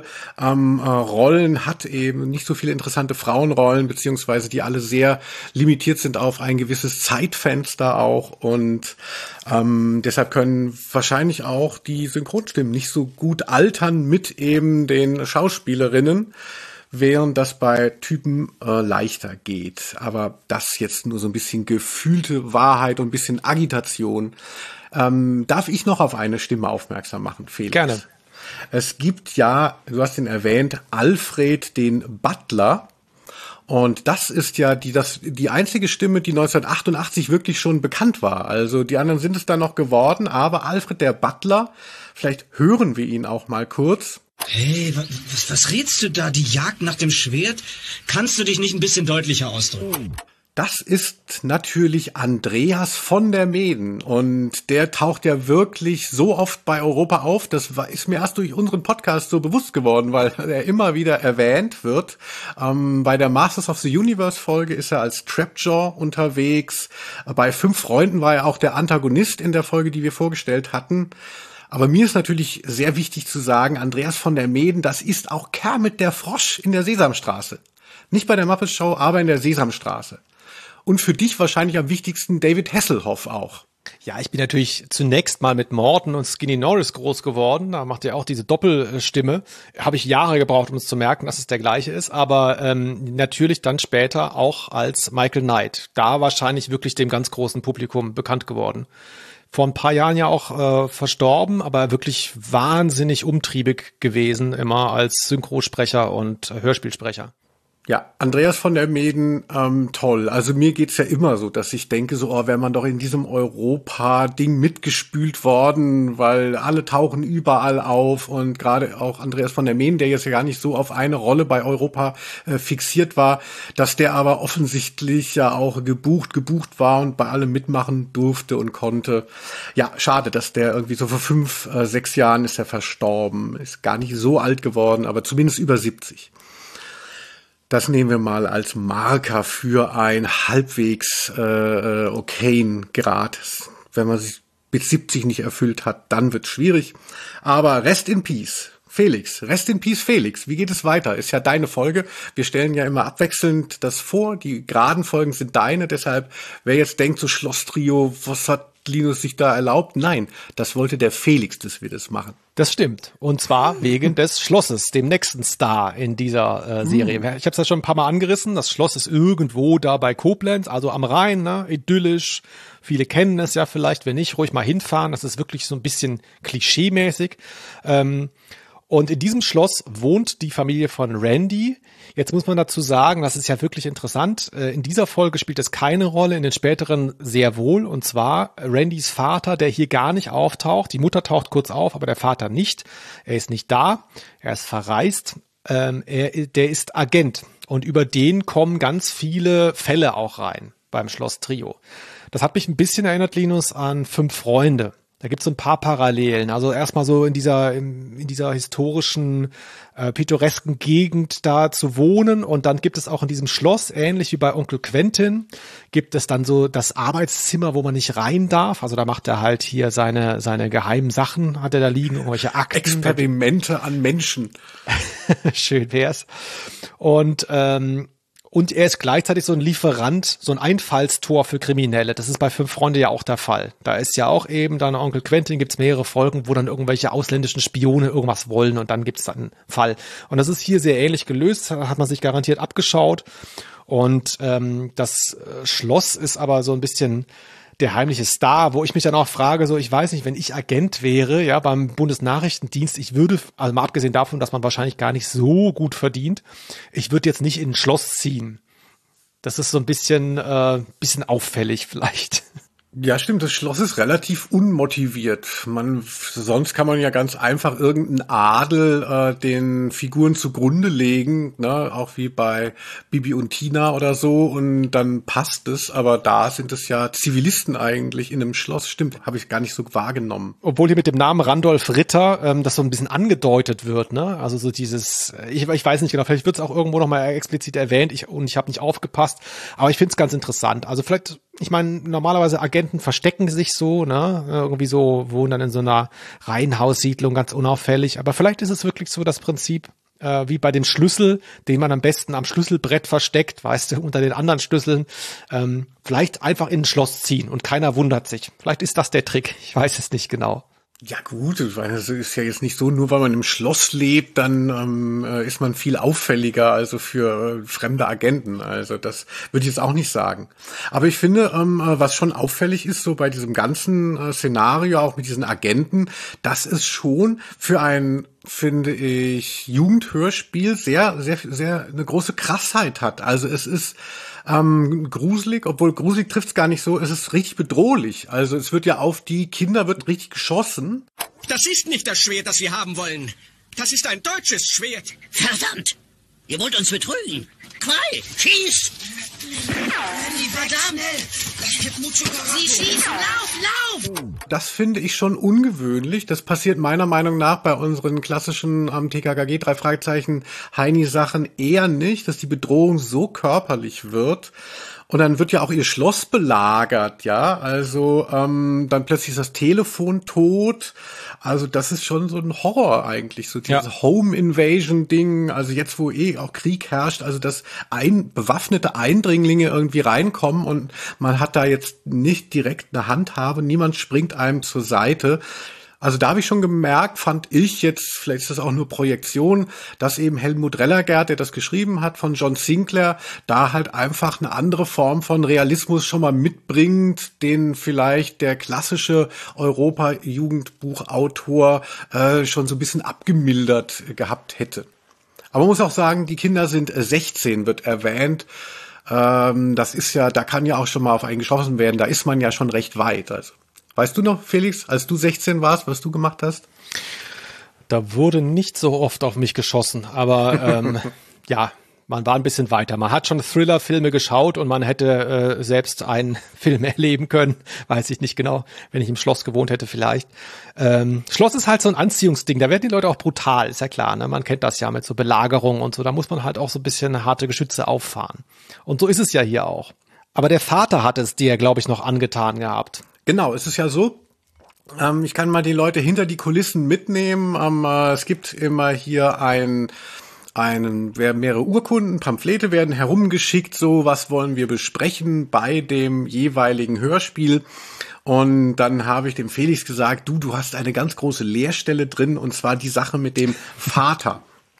Rollen hat, eben nicht so viele interessante Frauenrollen, beziehungsweise die alle sehr limitiert sind auf ein gewisses Zeitfenster auch und deshalb können wahrscheinlich auch die Synchronstimmen nicht so gut altern mit eben den Schauspielerinnen, während das bei Typen leichter geht. Aber das jetzt nur so ein bisschen gefühlte Wahrheit und ein bisschen Agitation. Darf ich noch auf eine Stimme aufmerksam machen, Felix? Gerne. Es gibt ja, du hast ihn erwähnt, Alfred den Butler. Und das ist ja die einzige Stimme, die 1988 wirklich schon bekannt war. Also die anderen sind es dann noch geworden, aber Alfred der Butler, vielleicht hören wir ihn auch mal kurz. Hey, was redst du da? Die Jagd nach dem Schwert? Kannst du dich nicht ein bisschen deutlicher ausdrücken? Das ist natürlich Andreas von der Meeden und der taucht ja wirklich so oft bei Europa auf, ist mir erst durch unseren Podcast so bewusst geworden, weil er immer wieder erwähnt wird. Bei der Masters of the Universe Folge ist er als Trapjaw unterwegs, bei 5 Freunden war er auch der Antagonist in der Folge, die wir vorgestellt hatten. Aber mir ist natürlich sehr wichtig zu sagen, Andreas von der Meeden, das ist auch Kermit der Frosch in der Sesamstraße. Nicht bei der Muppet Show, aber in der Sesamstraße. Und für dich wahrscheinlich am wichtigsten David Hasselhoff auch. Ja, ich bin natürlich zunächst mal mit Morton und Skinny Norris groß geworden. Da macht er auch diese Doppelstimme. Habe ich Jahre gebraucht, um es zu merken, dass es der gleiche ist. Aber natürlich dann später auch als Michael Knight. Da wahrscheinlich wirklich dem ganz großen Publikum bekannt geworden. Vor ein paar Jahren ja auch verstorben, aber wirklich wahnsinnig umtriebig gewesen, immer als Synchrosprecher und Hörspielsprecher. Ja, Andreas von der Meeden, toll. Also mir geht's ja immer so, dass ich denke, so, wäre man doch in diesem Europa-Ding mitgespült worden, weil alle tauchen überall auf und gerade auch Andreas von der Meeden, der jetzt ja gar nicht so auf eine Rolle bei Europa fixiert war, dass der aber offensichtlich ja auch gebucht war und bei allem mitmachen durfte und konnte. Ja, schade, dass der irgendwie so vor 5, 6 Jahren ist er verstorben. Ist gar nicht so alt geworden, aber zumindest über 70. Das nehmen wir mal als Marker für ein halbwegs okayen Grad. Wenn man sich bis 70 nicht erfüllt hat, dann wird's schwierig. Aber rest in peace. Felix, rest in peace Felix. Wie geht es weiter? Ist ja deine Folge. Wir stellen ja immer abwechselnd das vor. Die geraden Folgen sind deine. Deshalb, wer jetzt denkt, so Schloss-Trio, was hat Linus sich da erlaubt? Nein, das wollte der Felix, dass wir das machen. Das stimmt. Und zwar wegen des Schlosses, dem nächsten Star in dieser Serie. Ich habe es ja schon ein paar Mal angerissen. Das Schloss ist irgendwo da bei Koblenz, also am Rhein, ne? Idyllisch. Viele kennen es ja vielleicht, wenn nicht, ruhig mal hinfahren. Das ist wirklich so ein bisschen klischeemäßig. Und in diesem Schloss wohnt die Familie von Randy. Jetzt muss man dazu sagen, das ist ja wirklich interessant. In dieser Folge spielt es keine Rolle, in den späteren sehr wohl. Und zwar Randys Vater, der hier gar nicht auftaucht. Die Mutter taucht kurz auf, aber der Vater nicht. Er ist nicht da. Er ist verreist. Der ist Agent. Und über den kommen ganz viele Fälle auch rein beim Schloss Trio. Das hat mich ein bisschen erinnert, Linus, an 5 Freunde. Da gibt's so ein paar Parallelen. Also erstmal so in dieser historischen, pittoresken Gegend da zu wohnen. Und dann gibt es auch in diesem Schloss, ähnlich wie bei Onkel Quentin, gibt es dann so das Arbeitszimmer, wo man nicht rein darf. Also da macht er halt hier seine geheimen Sachen, hat er da liegen, irgendwelche Akten. Experimente an Menschen. Schön wär's. Und er ist gleichzeitig so ein Lieferant, so ein Einfallstor für Kriminelle. Das ist bei 5 Freunde ja auch der Fall. Da ist ja auch eben dann Onkel Quentin, gibt's mehrere Folgen, wo dann irgendwelche ausländischen Spione irgendwas wollen und dann gibt's dann einen Fall. Und das ist hier sehr ähnlich gelöst, hat man sich garantiert abgeschaut. Und das Schloss ist aber so ein bisschen der heimliche Star, wo ich mich dann auch frage, so, ich weiß nicht, wenn ich Agent wäre, ja, beim Bundesnachrichtendienst, ich würde, also mal abgesehen davon, dass man wahrscheinlich gar nicht so gut verdient, ich würde jetzt nicht in ein Schloss ziehen. Das ist so ein bisschen auffällig vielleicht. Ja, stimmt. Das Schloss ist relativ unmotiviert. Sonst kann man ja ganz einfach irgendeinen Adel den Figuren zugrunde legen, ne, auch wie bei Bibi und Tina oder so, und dann passt es. Aber da sind es ja Zivilisten eigentlich in einem Schloss. Stimmt, habe ich gar nicht so wahrgenommen. Obwohl hier mit dem Namen Randolph Ritter das so ein bisschen angedeutet wird, ne? Also so dieses, ich weiß nicht genau, vielleicht wird es auch irgendwo nochmal explizit erwähnt. Ich habe nicht aufgepasst, aber ich finde es ganz interessant. Also vielleicht, ich meine, normalerweise Agenten verstecken sich so, ne, irgendwie so, wohnen dann in so einer Reihenhaussiedlung ganz unauffällig. Aber vielleicht ist es wirklich so das Prinzip, wie bei dem Schlüssel, den man am besten am Schlüsselbrett versteckt, weißt du, unter den anderen Schlüsseln, vielleicht einfach in ein Schloss ziehen und keiner wundert sich. Vielleicht ist das der Trick, ich weiß es nicht genau. Ja gut, es ist ja jetzt nicht so, nur weil man im Schloss lebt, dann ist man viel auffälliger, also für fremde Agenten. Also das würde ich jetzt auch nicht sagen. Aber ich finde, was schon auffällig ist, so bei diesem ganzen Szenario, auch mit diesen Agenten, dass es schon für ein, finde ich, Jugendhörspiel sehr, sehr, sehr eine große Krassheit hat. Also es ist gruselig, obwohl gruselig trifft's gar nicht so, es ist richtig bedrohlich. Also es wird ja auf die Kinder wird richtig geschossen. Das ist nicht das Schwert, das wir haben wollen. Das ist ein deutsches Schwert. Verdammt! Ihr wollt uns betrügen. Quai, schieß! Lieber Dame, das gibt Mutschukaraku. Sie schießen, lauf! Das finde ich schon ungewöhnlich. Das passiert meiner Meinung nach bei unseren klassischen TKKG 3 Fragezeichen Heini-Sachen eher nicht, dass die Bedrohung so körperlich wird. Und dann wird ja auch ihr Schloss belagert, ja, also dann plötzlich ist das Telefon tot. Also das ist schon so ein Horror eigentlich, so dieses Home-Invasion-Ding, also jetzt, wo auch Krieg herrscht, also dass bewaffnete Eindringlinge irgendwie reinkommen und man hat da jetzt nicht direkt eine Handhabe, niemand springt einem zur Seite. Also da habe ich schon gemerkt, fand ich jetzt, vielleicht ist das auch nur Projektion, dass eben Helmut Rellergert, der das geschrieben hat, von John Sinclair, da halt einfach eine andere Form von Realismus schon mal mitbringt, den vielleicht der klassische Europa-Jugendbuchautor schon so ein bisschen abgemildert gehabt hätte. Aber man muss auch sagen, die Kinder sind 16, wird erwähnt. Das ist ja, da kann ja auch schon mal auf einen geschossen werden, da ist man ja schon recht weit, also. Weißt du noch, Felix, als du 16 warst, was du gemacht hast? Da wurde nicht so oft auf mich geschossen, aber ja, man war ein bisschen weiter. Man hat schon Thriller-Filme geschaut und man hätte selbst einen Film erleben können. Weiß ich nicht genau, wenn ich im Schloss gewohnt hätte vielleicht. Schloss ist halt so ein Anziehungsding. Da werden die Leute auch brutal, ist ja klar. Ne? Man kennt das ja mit so Belagerung und so. Da muss man halt auch so ein bisschen harte Geschütze auffahren. Und so ist es ja hier auch. Aber der Vater hat es dir, glaube ich, noch angetan gehabt. Genau, es ist ja so, ich kann mal die Leute hinter die Kulissen mitnehmen. Es gibt immer hier mehrere Urkunden, Pamphlete werden herumgeschickt, so was wollen wir besprechen bei dem jeweiligen Hörspiel. Und dann habe ich dem Felix gesagt, du hast eine ganz große Leerstelle drin, und zwar die Sache mit dem Vater.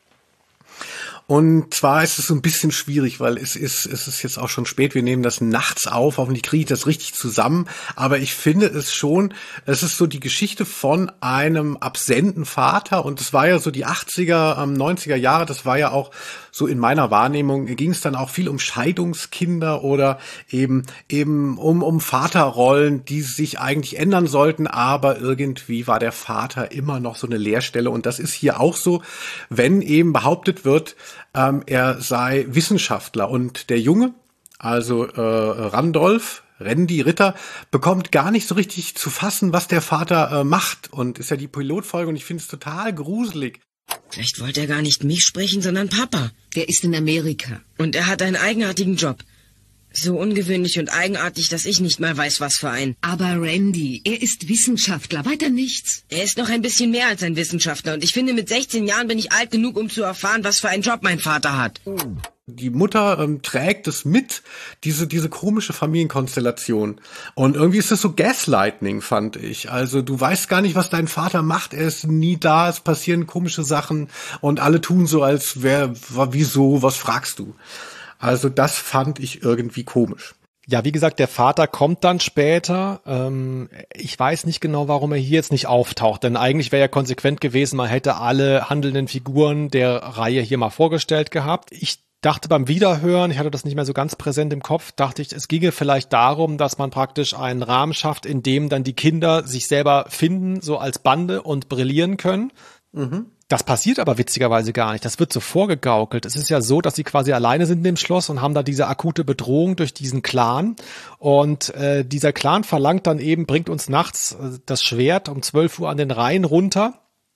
Und zwar ist es so ein bisschen schwierig, weil es ist jetzt auch schon spät, wir nehmen das nachts auf, hoffentlich kriege ich das richtig zusammen, aber ich finde es ist so die Geschichte von einem absenten Vater, und es war ja so die 80er, 90er Jahre, das war ja auch so in meiner Wahrnehmung, ging es dann auch viel um Scheidungskinder oder eben um Vaterrollen, die sich eigentlich ändern sollten, aber irgendwie war der Vater immer noch so eine Leerstelle, und das ist hier auch so, wenn eben behauptet wird, er sei Wissenschaftler, und der Junge, also Randolph, Randy Ritter, bekommt gar nicht so richtig zu fassen, was der Vater macht. Und ist ja die Pilotfolge und ich finde es total gruselig. Vielleicht wollte er gar nicht mich sprechen, sondern Papa. Der ist in Amerika. Und er hat einen eigenartigen Job. So ungewöhnlich und eigenartig, dass ich nicht mal weiß, was für ein. Aber Randy, er ist Wissenschaftler, weiter nichts. Er ist noch ein bisschen mehr als ein Wissenschaftler. Und ich finde, mit 16 Jahren bin ich alt genug, um zu erfahren, was für einen Job mein Vater hat. Die Mutter trägt es mit, diese komische Familienkonstellation. Und irgendwie ist das so Gaslighting, fand ich. Also du weißt gar nicht, was dein Vater macht. Er ist nie da, es passieren komische Sachen. Und alle tun so, als wieso, was fragst du? Also das fand ich irgendwie komisch. Ja, wie gesagt, der Vater kommt dann später. Ich weiß nicht genau, warum er hier jetzt nicht auftaucht, denn eigentlich wäre ja konsequent gewesen, man hätte alle handelnden Figuren der Reihe hier mal vorgestellt gehabt. Ich dachte beim Wiederhören, ich hatte das nicht mehr so ganz präsent im Kopf, dachte ich, es ginge vielleicht darum, dass man praktisch einen Rahmen schafft, in dem dann die Kinder sich selber finden, so als Bande und brillieren können. Mhm. Das passiert aber witzigerweise gar nicht. Das wird so vorgegaukelt. Es ist ja so, dass sie quasi alleine sind in dem Schloss und haben da diese akute Bedrohung durch diesen Clan. Und dieser Clan verlangt dann eben, bringt uns nachts das Schwert um 12 Uhr an den Rhein runter.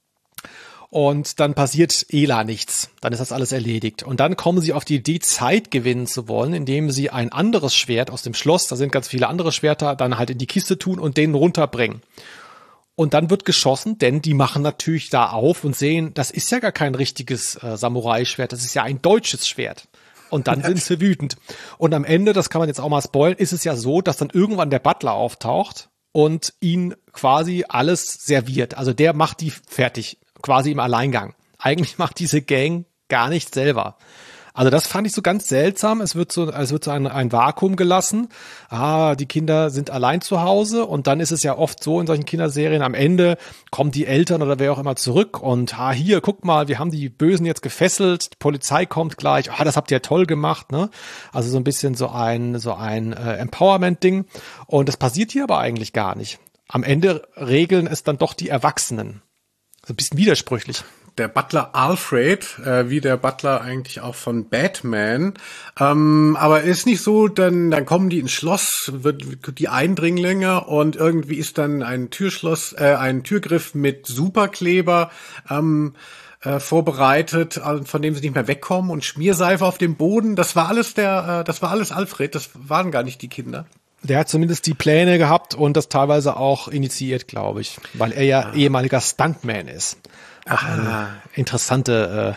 Und dann passiert nichts. Dann ist das alles erledigt. Und dann kommen sie auf die Idee, Zeit gewinnen zu wollen, indem sie ein anderes Schwert aus dem Schloss, da sind ganz viele andere Schwerter, dann halt in die Kiste tun und den runterbringen. Und dann wird geschossen, denn die machen natürlich da auf und sehen, das ist ja gar kein richtiges Samurai-Schwert, das ist ja ein deutsches Schwert. Und dann sind sie wütend. Und am Ende, das kann man jetzt auch mal spoilern, ist es ja so, dass dann irgendwann der Butler auftaucht und ihn quasi alles serviert. Also der macht die fertig, quasi im Alleingang. Eigentlich macht diese Gang gar nichts selber. Also das fand ich so ganz seltsam. Es wird so ein Vakuum gelassen. Die Kinder sind allein zu Hause und dann ist es ja oft so in solchen Kinderserien, am Ende kommen die Eltern oder wer auch immer zurück und hier, guck mal, wir haben die Bösen jetzt gefesselt, die Polizei kommt gleich, das habt ihr toll gemacht, ne? Also so ein bisschen so ein Empowerment-Ding und das passiert hier aber eigentlich gar nicht. Am Ende regeln es dann doch die Erwachsenen. So ein bisschen widersprüchlich. Der Butler Alfred, wie der Butler eigentlich auch von Batman, aber ist nicht so, dann kommen die ins Schloss, wird die Eindringlinge und irgendwie ist dann ein Türgriff mit Superkleber vorbereitet, von dem sie nicht mehr wegkommen und Schmierseife auf dem Boden. Das war alles Alfred, das waren gar nicht die Kinder. Der hat zumindest die Pläne gehabt und das teilweise auch initiiert, glaube ich, weil er ja ehemaliger Stuntman ist. Auch eine interessante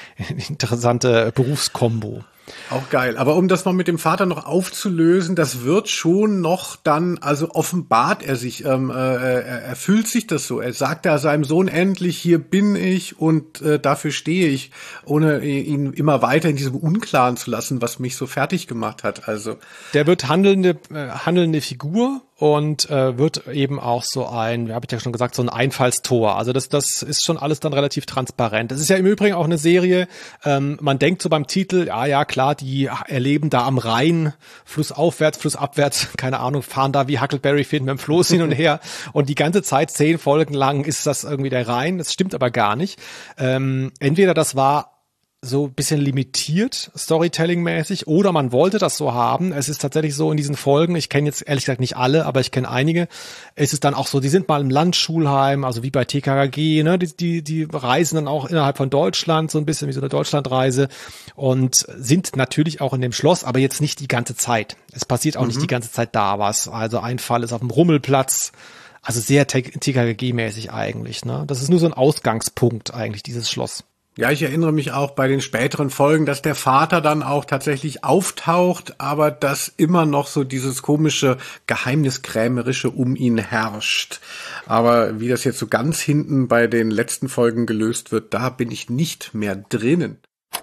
Berufskombo. Auch geil. Aber um das mal mit dem Vater noch aufzulösen, das wird schon noch dann, also offenbart er sich, er fühlt sich das so. Er sagt da seinem Sohn endlich, hier bin ich und dafür stehe ich, ohne ihn immer weiter in diesem Unklaren zu lassen, was mich so fertig gemacht hat. Also der wird handelnde Figur und wird eben auch so ein, habe ich ja schon gesagt, so ein Einfallstor. Also das ist schon alles dann relativ transparent. Das ist ja im Übrigen auch eine Serie, man denkt so beim Titel, ja klar, die erleben da am Rhein, flussaufwärts, flussabwärts, keine Ahnung, fahren da wie Huckleberry Finn mit dem Floß hin und her und die ganze Zeit 10 Folgen lang ist das irgendwie der Rhein. Das stimmt aber gar nicht. Entweder das war so ein bisschen limitiert, Storytelling-mäßig, oder man wollte das so haben. Es ist tatsächlich so in diesen Folgen, ich kenne jetzt ehrlich gesagt nicht alle, aber ich kenne einige, es ist dann auch so, die sind mal im Landschulheim, also wie bei TKKG, ne, die reisen dann auch innerhalb von Deutschland, so ein bisschen wie so eine Deutschlandreise und sind natürlich auch in dem Schloss, aber jetzt nicht die ganze Zeit. Es passiert auch nicht die ganze Zeit da was. Also ein Fall ist auf dem Rummelplatz, also sehr TKKG-mäßig eigentlich, ne. Das ist nur so ein Ausgangspunkt eigentlich, dieses Schloss. Ja, ich erinnere mich auch bei den späteren Folgen, dass der Vater dann auch tatsächlich auftaucht, aber dass immer noch so dieses komische Geheimniskrämerische um ihn herrscht. Aber wie das jetzt so ganz hinten bei den letzten Folgen gelöst wird, da bin ich nicht mehr drinnen.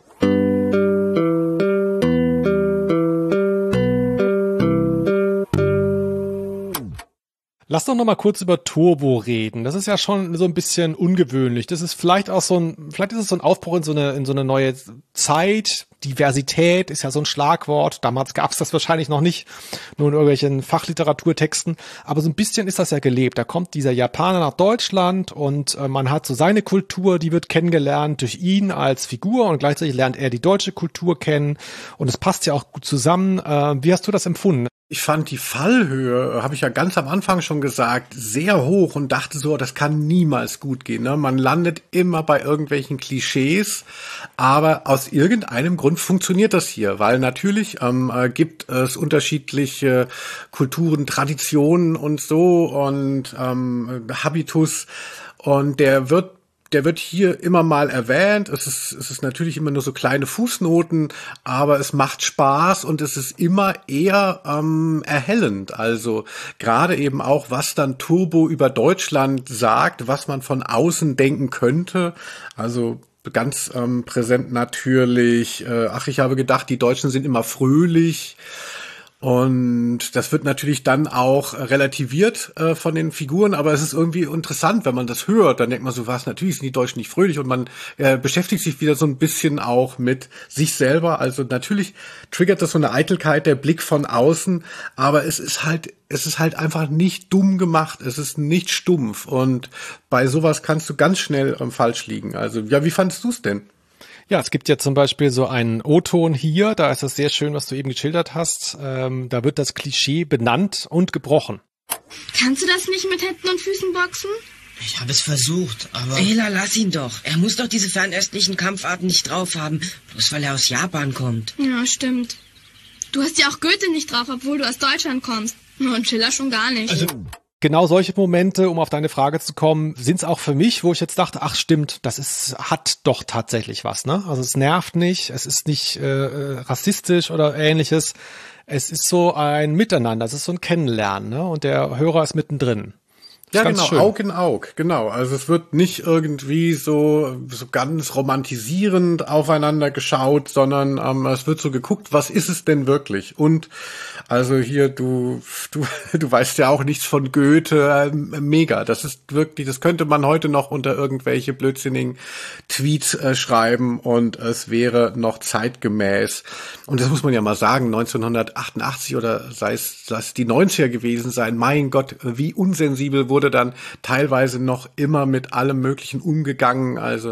Lass doch noch mal kurz über Turbo reden. Das ist ja schon so ein bisschen ungewöhnlich. Das ist vielleicht ist es so ein Aufbruch in so eine neue Zeit. Diversität ist ja so ein Schlagwort. Damals gab es das wahrscheinlich noch nicht, nur in irgendwelchen Fachliteraturtexten. Aber so ein bisschen ist das ja gelebt. Da kommt dieser Japaner nach Deutschland und man hat so seine Kultur, die wird kennengelernt durch ihn als Figur und gleichzeitig lernt er die deutsche Kultur kennen. Und es passt ja auch gut zusammen. Wie hast du das empfunden? Ich fand die Fallhöhe, habe ich ja ganz am Anfang schon gesagt, sehr hoch und dachte so, das kann niemals gut gehen. Ne? Man landet immer bei irgendwelchen Klischees, aber aus irgendeinem Grund funktioniert das hier, weil natürlich gibt es unterschiedliche Kulturen, Traditionen und so und Habitus und der wird hier immer mal erwähnt. Es ist natürlich immer nur so kleine Fußnoten, aber es macht Spaß und es ist immer eher erhellend. Also gerade eben auch, was dann Turbo über Deutschland sagt, was man von außen denken könnte. Also ganz präsent natürlich, ich habe gedacht, die Deutschen sind immer fröhlich. Und das wird natürlich dann auch relativiert von den Figuren, aber es ist irgendwie interessant, wenn man das hört, dann denkt man so, was, natürlich sind die Deutschen nicht fröhlich und man beschäftigt sich wieder so ein bisschen auch mit sich selber, also natürlich triggert das so eine Eitelkeit, der Blick von außen, aber es ist halt einfach nicht dumm gemacht, es ist nicht stumpf und bei sowas kannst du ganz schnell falsch liegen. Also, ja, wie fandest du es denn? Ja, es gibt ja zum Beispiel so einen O-Ton hier, da ist das sehr schön, was du eben geschildert hast. Da wird das Klischee benannt und gebrochen. Kannst du das nicht mit Händen und Füßen boxen? Ich habe es versucht, aber... Ela, lass ihn doch. Er muss doch diese fernöstlichen Kampfarten nicht drauf haben, bloß weil er aus Japan kommt. Ja, stimmt. Du hast ja auch Goethe nicht drauf, obwohl du aus Deutschland kommst. Und Schiller schon gar nicht. Also genau solche Momente, um auf deine Frage zu kommen, sind es auch für mich, wo ich jetzt dachte, ach stimmt, hat doch tatsächlich was, ne? Also es nervt nicht, es ist nicht rassistisch oder ähnliches. Es ist so ein Miteinander, es ist so ein Kennenlernen, ne? Und der Hörer ist mittendrin. Ja, genau, schön. Aug in Aug, genau. Also es wird nicht irgendwie so ganz romantisierend aufeinander geschaut, sondern es wird so geguckt, was ist es denn wirklich? Und also hier, du weißt ja auch nichts von Goethe, mega. Das ist wirklich, das könnte man heute noch unter irgendwelche blödsinnigen Tweets schreiben und es wäre noch zeitgemäß. Und das muss man ja mal sagen, 1988 oder sei es die 90er gewesen sein, mein Gott, wie unsensibel wurde dann teilweise noch immer mit allem Möglichen umgegangen, also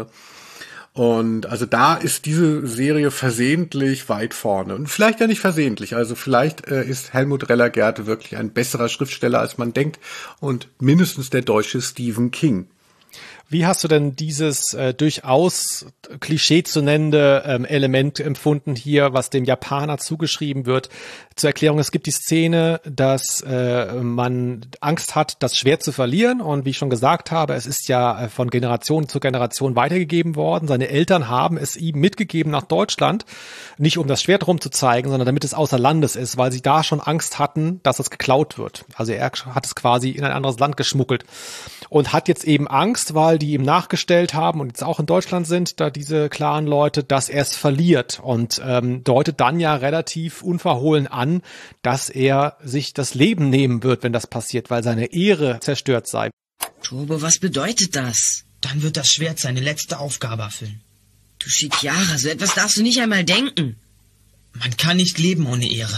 da ist diese Serie versehentlich weit vorne. Und vielleicht ja nicht versehentlich, also vielleicht ist Helmut Reller-Gerte wirklich ein besserer Schriftsteller, als man denkt und mindestens der deutsche Stephen King. Wie hast du denn dieses durchaus Klischee zu nennende Element empfunden hier, was dem Japaner zugeschrieben wird? Zur Erklärung, es gibt die Szene, dass man Angst hat, das Schwert zu verlieren. Und wie ich schon gesagt habe, es ist ja von Generation zu Generation weitergegeben worden. Seine Eltern haben es ihm mitgegeben nach Deutschland, nicht um das Schwert rumzuzeigen, sondern damit es außer Landes ist, weil sie da schon Angst hatten, dass es geklaut wird. Also er hat es quasi in ein anderes Land geschmuggelt und hat jetzt eben Angst, weil die ihm nachgestellt haben und jetzt auch in Deutschland sind, da diese klaren Leute, dass er es verliert und deutet dann ja relativ unverhohlen an, dass er sich das Leben nehmen wird, wenn das passiert, weil seine Ehre zerstört sei. Turbo, was bedeutet das? Dann wird das Schwert seine letzte Aufgabe erfüllen. Du Chiara, so etwas darfst du nicht einmal denken. Man kann nicht leben ohne Ehre.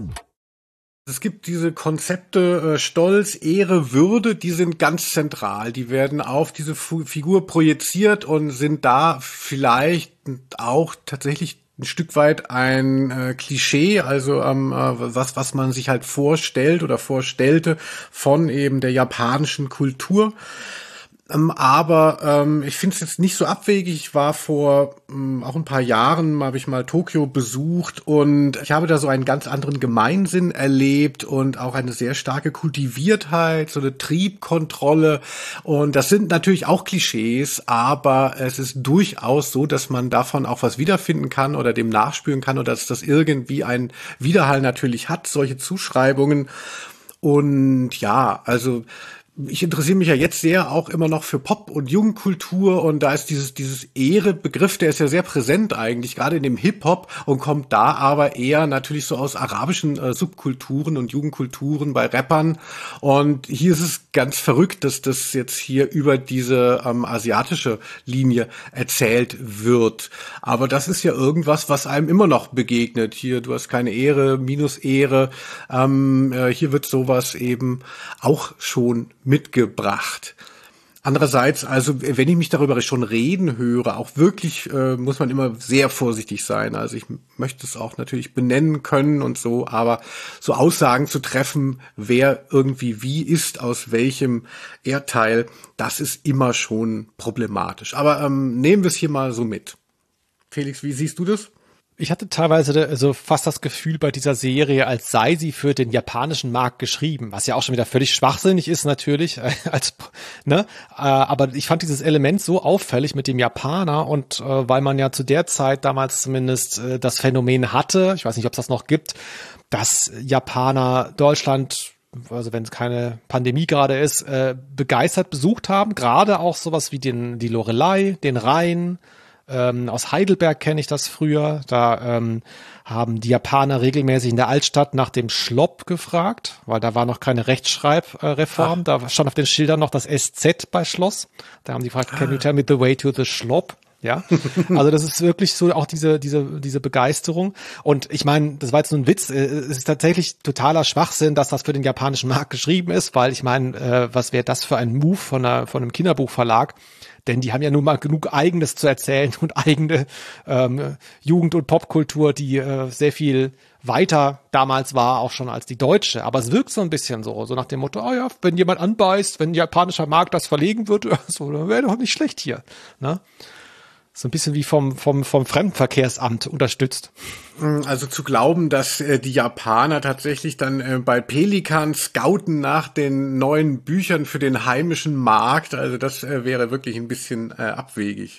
Es gibt diese Konzepte Stolz, Ehre, Würde, die sind ganz zentral. Die werden auf diese Figur projiziert und sind da vielleicht auch tatsächlich ein Stück weit ein Klischee, also was man sich halt vorstellt oder vorstellte von eben der japanischen Kultur. Aber ich finde es jetzt nicht so abwegig. Ich war vor auch ein paar Jahren, habe ich mal Tokio besucht und ich habe da so einen ganz anderen Gemeinsinn erlebt und auch eine sehr starke Kultiviertheit, so eine Triebkontrolle. Und das sind natürlich auch Klischees, aber es ist durchaus so, dass man davon auch was wiederfinden kann oder dem nachspüren kann oder dass das irgendwie einen Widerhall natürlich hat, solche Zuschreibungen. Und ja, also ich interessiere mich ja jetzt sehr auch immer noch für Pop- und Jugendkultur und da ist dieses Ehre-Begriff, der ist ja sehr präsent eigentlich, gerade in dem Hip-Hop und kommt da aber eher natürlich so aus arabischen Subkulturen und Jugendkulturen bei Rappern und hier ist es ganz verrückt, dass das jetzt hier über diese asiatische Linie erzählt wird. Aber das ist ja irgendwas, was einem immer noch begegnet. Hier, du hast keine Ehre, minus Ehre. Hier wird sowas eben auch schon mitgebracht. Andererseits, also wenn ich mich darüber schon reden höre, auch wirklich muss man immer sehr vorsichtig sein. Also ich möchte es auch natürlich benennen können und so, aber so Aussagen zu treffen, wer irgendwie wie ist, aus welchem Erdteil, das ist immer schon problematisch. Aber nehmen wir es hier mal so mit. Felix, wie siehst du das? Ich hatte teilweise so fast das Gefühl bei dieser Serie, als sei sie für den japanischen Markt geschrieben, was ja auch schon wieder völlig schwachsinnig ist natürlich, aber ich fand dieses Element so auffällig mit dem Japaner und weil man ja zu der Zeit damals zumindest das Phänomen hatte, ich weiß nicht, ob es das noch gibt, dass Japaner Deutschland, also wenn es keine Pandemie gerade ist, begeistert besucht haben, gerade auch sowas wie die Loreley, den Rhein. Aus Heidelberg kenne ich das früher. Da haben die Japaner regelmäßig in der Altstadt nach dem Schlopp gefragt, weil da war noch keine Rechtschreibreform. Da stand auf den Schildern noch das SZ bei Schloss. Da haben die gefragt, can you tell me the way to the Schlopp? Ja, also das ist wirklich so auch diese Begeisterung. Und ich meine, das war jetzt nur ein Witz. Es ist tatsächlich totaler Schwachsinn, dass das für den japanischen Markt geschrieben ist, weil ich meine, was wäre das für ein Move von einem Kinderbuchverlag? Denn die haben ja nun mal genug Eigenes zu erzählen und eigene Jugend- und Popkultur, die sehr viel weiter damals war, auch schon als die deutsche. Aber es wirkt so ein bisschen so nach dem Motto, oh ja, wenn jemand anbeißt, wenn ein japanischer Markt das verlegen wird, so, dann wäre doch nicht schlecht hier. Ne? So ein bisschen wie vom Fremdenverkehrsamt unterstützt. Also zu glauben, dass die Japaner tatsächlich dann bei Pelikan scouten nach den neuen Büchern für den heimischen Markt, also das wäre wirklich ein bisschen abwegig.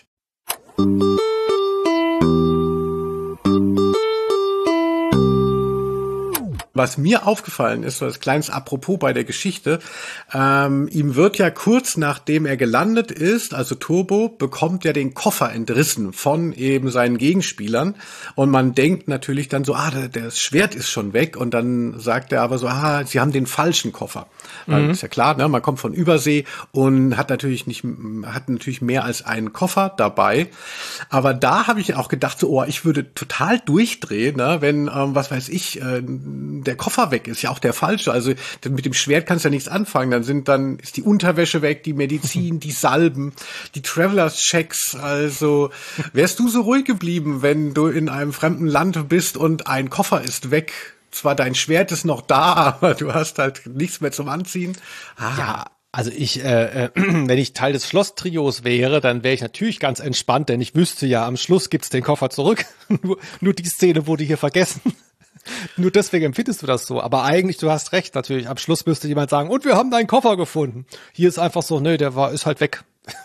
Was mir aufgefallen ist, so als kleines Apropos bei der Geschichte, ihm wird ja kurz nachdem er gelandet ist, also Turbo, bekommt ja den Koffer entrissen von eben seinen Gegenspielern und man denkt natürlich dann so, das Schwert ist schon weg und dann sagt er aber so, sie haben den falschen Koffer. Weil ist ja klar, ne, man kommt von Übersee und hat natürlich mehr als einen Koffer dabei. Aber da habe ich auch gedacht, so, ich würde total durchdrehen, ne, wenn, was weiß ich, der Koffer weg ist, ja auch der falsche. Also mit dem Schwert kannst du ja nichts anfangen. Dann ist die Unterwäsche weg, die Medizin, die Salben, die Travelers-Checks. Also wärst du so ruhig geblieben, wenn du in einem fremden Land bist und ein Koffer ist weg? Zwar dein Schwert ist noch da, aber du hast halt nichts mehr zum Anziehen. Ja. Also wenn ich Teil des Schloss-Trios wäre, dann wäre ich natürlich ganz entspannt, denn ich wüsste ja, am Schluss gibt's den Koffer zurück. Nur die Szene wurde hier vergessen. Nur deswegen empfindest du das so. Aber eigentlich, du hast recht, natürlich. Am Schluss müsste jemand sagen, und wir haben deinen Koffer gefunden. Hier ist einfach so, ist halt weg.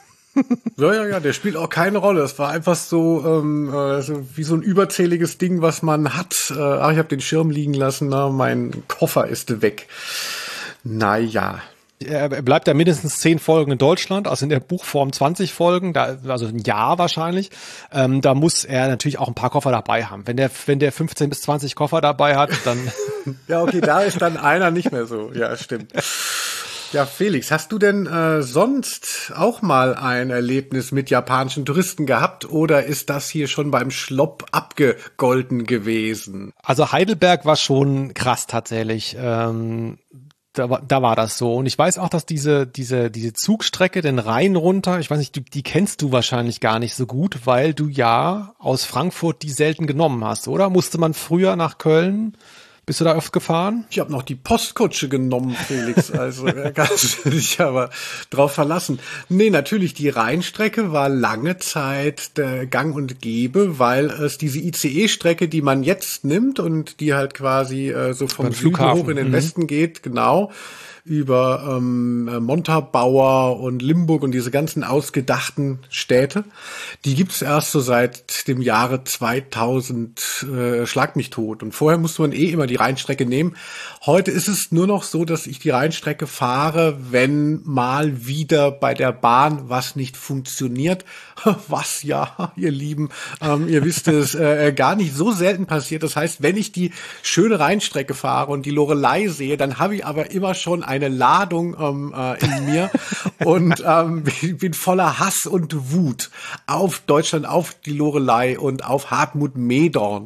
Ja, der spielt auch keine Rolle. Es war einfach so wie so ein überzähliges Ding, was man hat. Ich habe den Schirm liegen lassen, mein Koffer ist weg. Naja. Er bleibt ja mindestens 10 Folgen in Deutschland, also in der Buchform 20 Folgen, also ein Jahr wahrscheinlich. Da muss er natürlich auch ein paar Koffer dabei haben. Wenn der 15 bis 20 Koffer dabei hat, dann... Ja, okay, da ist dann einer nicht mehr so. Ja, stimmt. Ja, Felix, hast du denn sonst auch mal ein Erlebnis mit japanischen Touristen gehabt oder ist das hier schon beim Schlopp abgegolten gewesen? Also Heidelberg war schon krass tatsächlich. Da war das so. Und ich weiß auch, dass diese Zugstrecke den Rhein runter, ich weiß nicht, die kennst du wahrscheinlich gar nicht so gut, weil du ja aus Frankfurt die selten genommen hast, oder? Musste man früher nach Köln? Bist du da oft gefahren? Ich habe noch die Postkutsche genommen, Felix. Also kannst du dich aber drauf verlassen. Nee, natürlich, die Rheinstrecke war lange Zeit der Gang und Gäbe, weil es diese ICE-Strecke, die man jetzt nimmt und die halt quasi so vom Süden hoch in den Westen geht, genau, über Montabaur und Limburg und diese ganzen ausgedachten Städte. Die gibt's erst so seit dem Jahre 2000, schlag mich tot. Und vorher musste man immer die Rheinstrecke nehmen. Heute ist es nur noch so, dass ich die Rheinstrecke fahre, wenn mal wieder bei der Bahn was nicht funktioniert. Was ja, ihr Lieben, ihr wisst es, gar nicht so selten passiert. Das heißt, wenn ich die schöne Rheinstrecke fahre und die Loreley sehe, dann habe ich aber immer schon eine Ladung in mir und bin voller Hass und Wut auf Deutschland, auf die Loreley und auf Hartmut Medorn.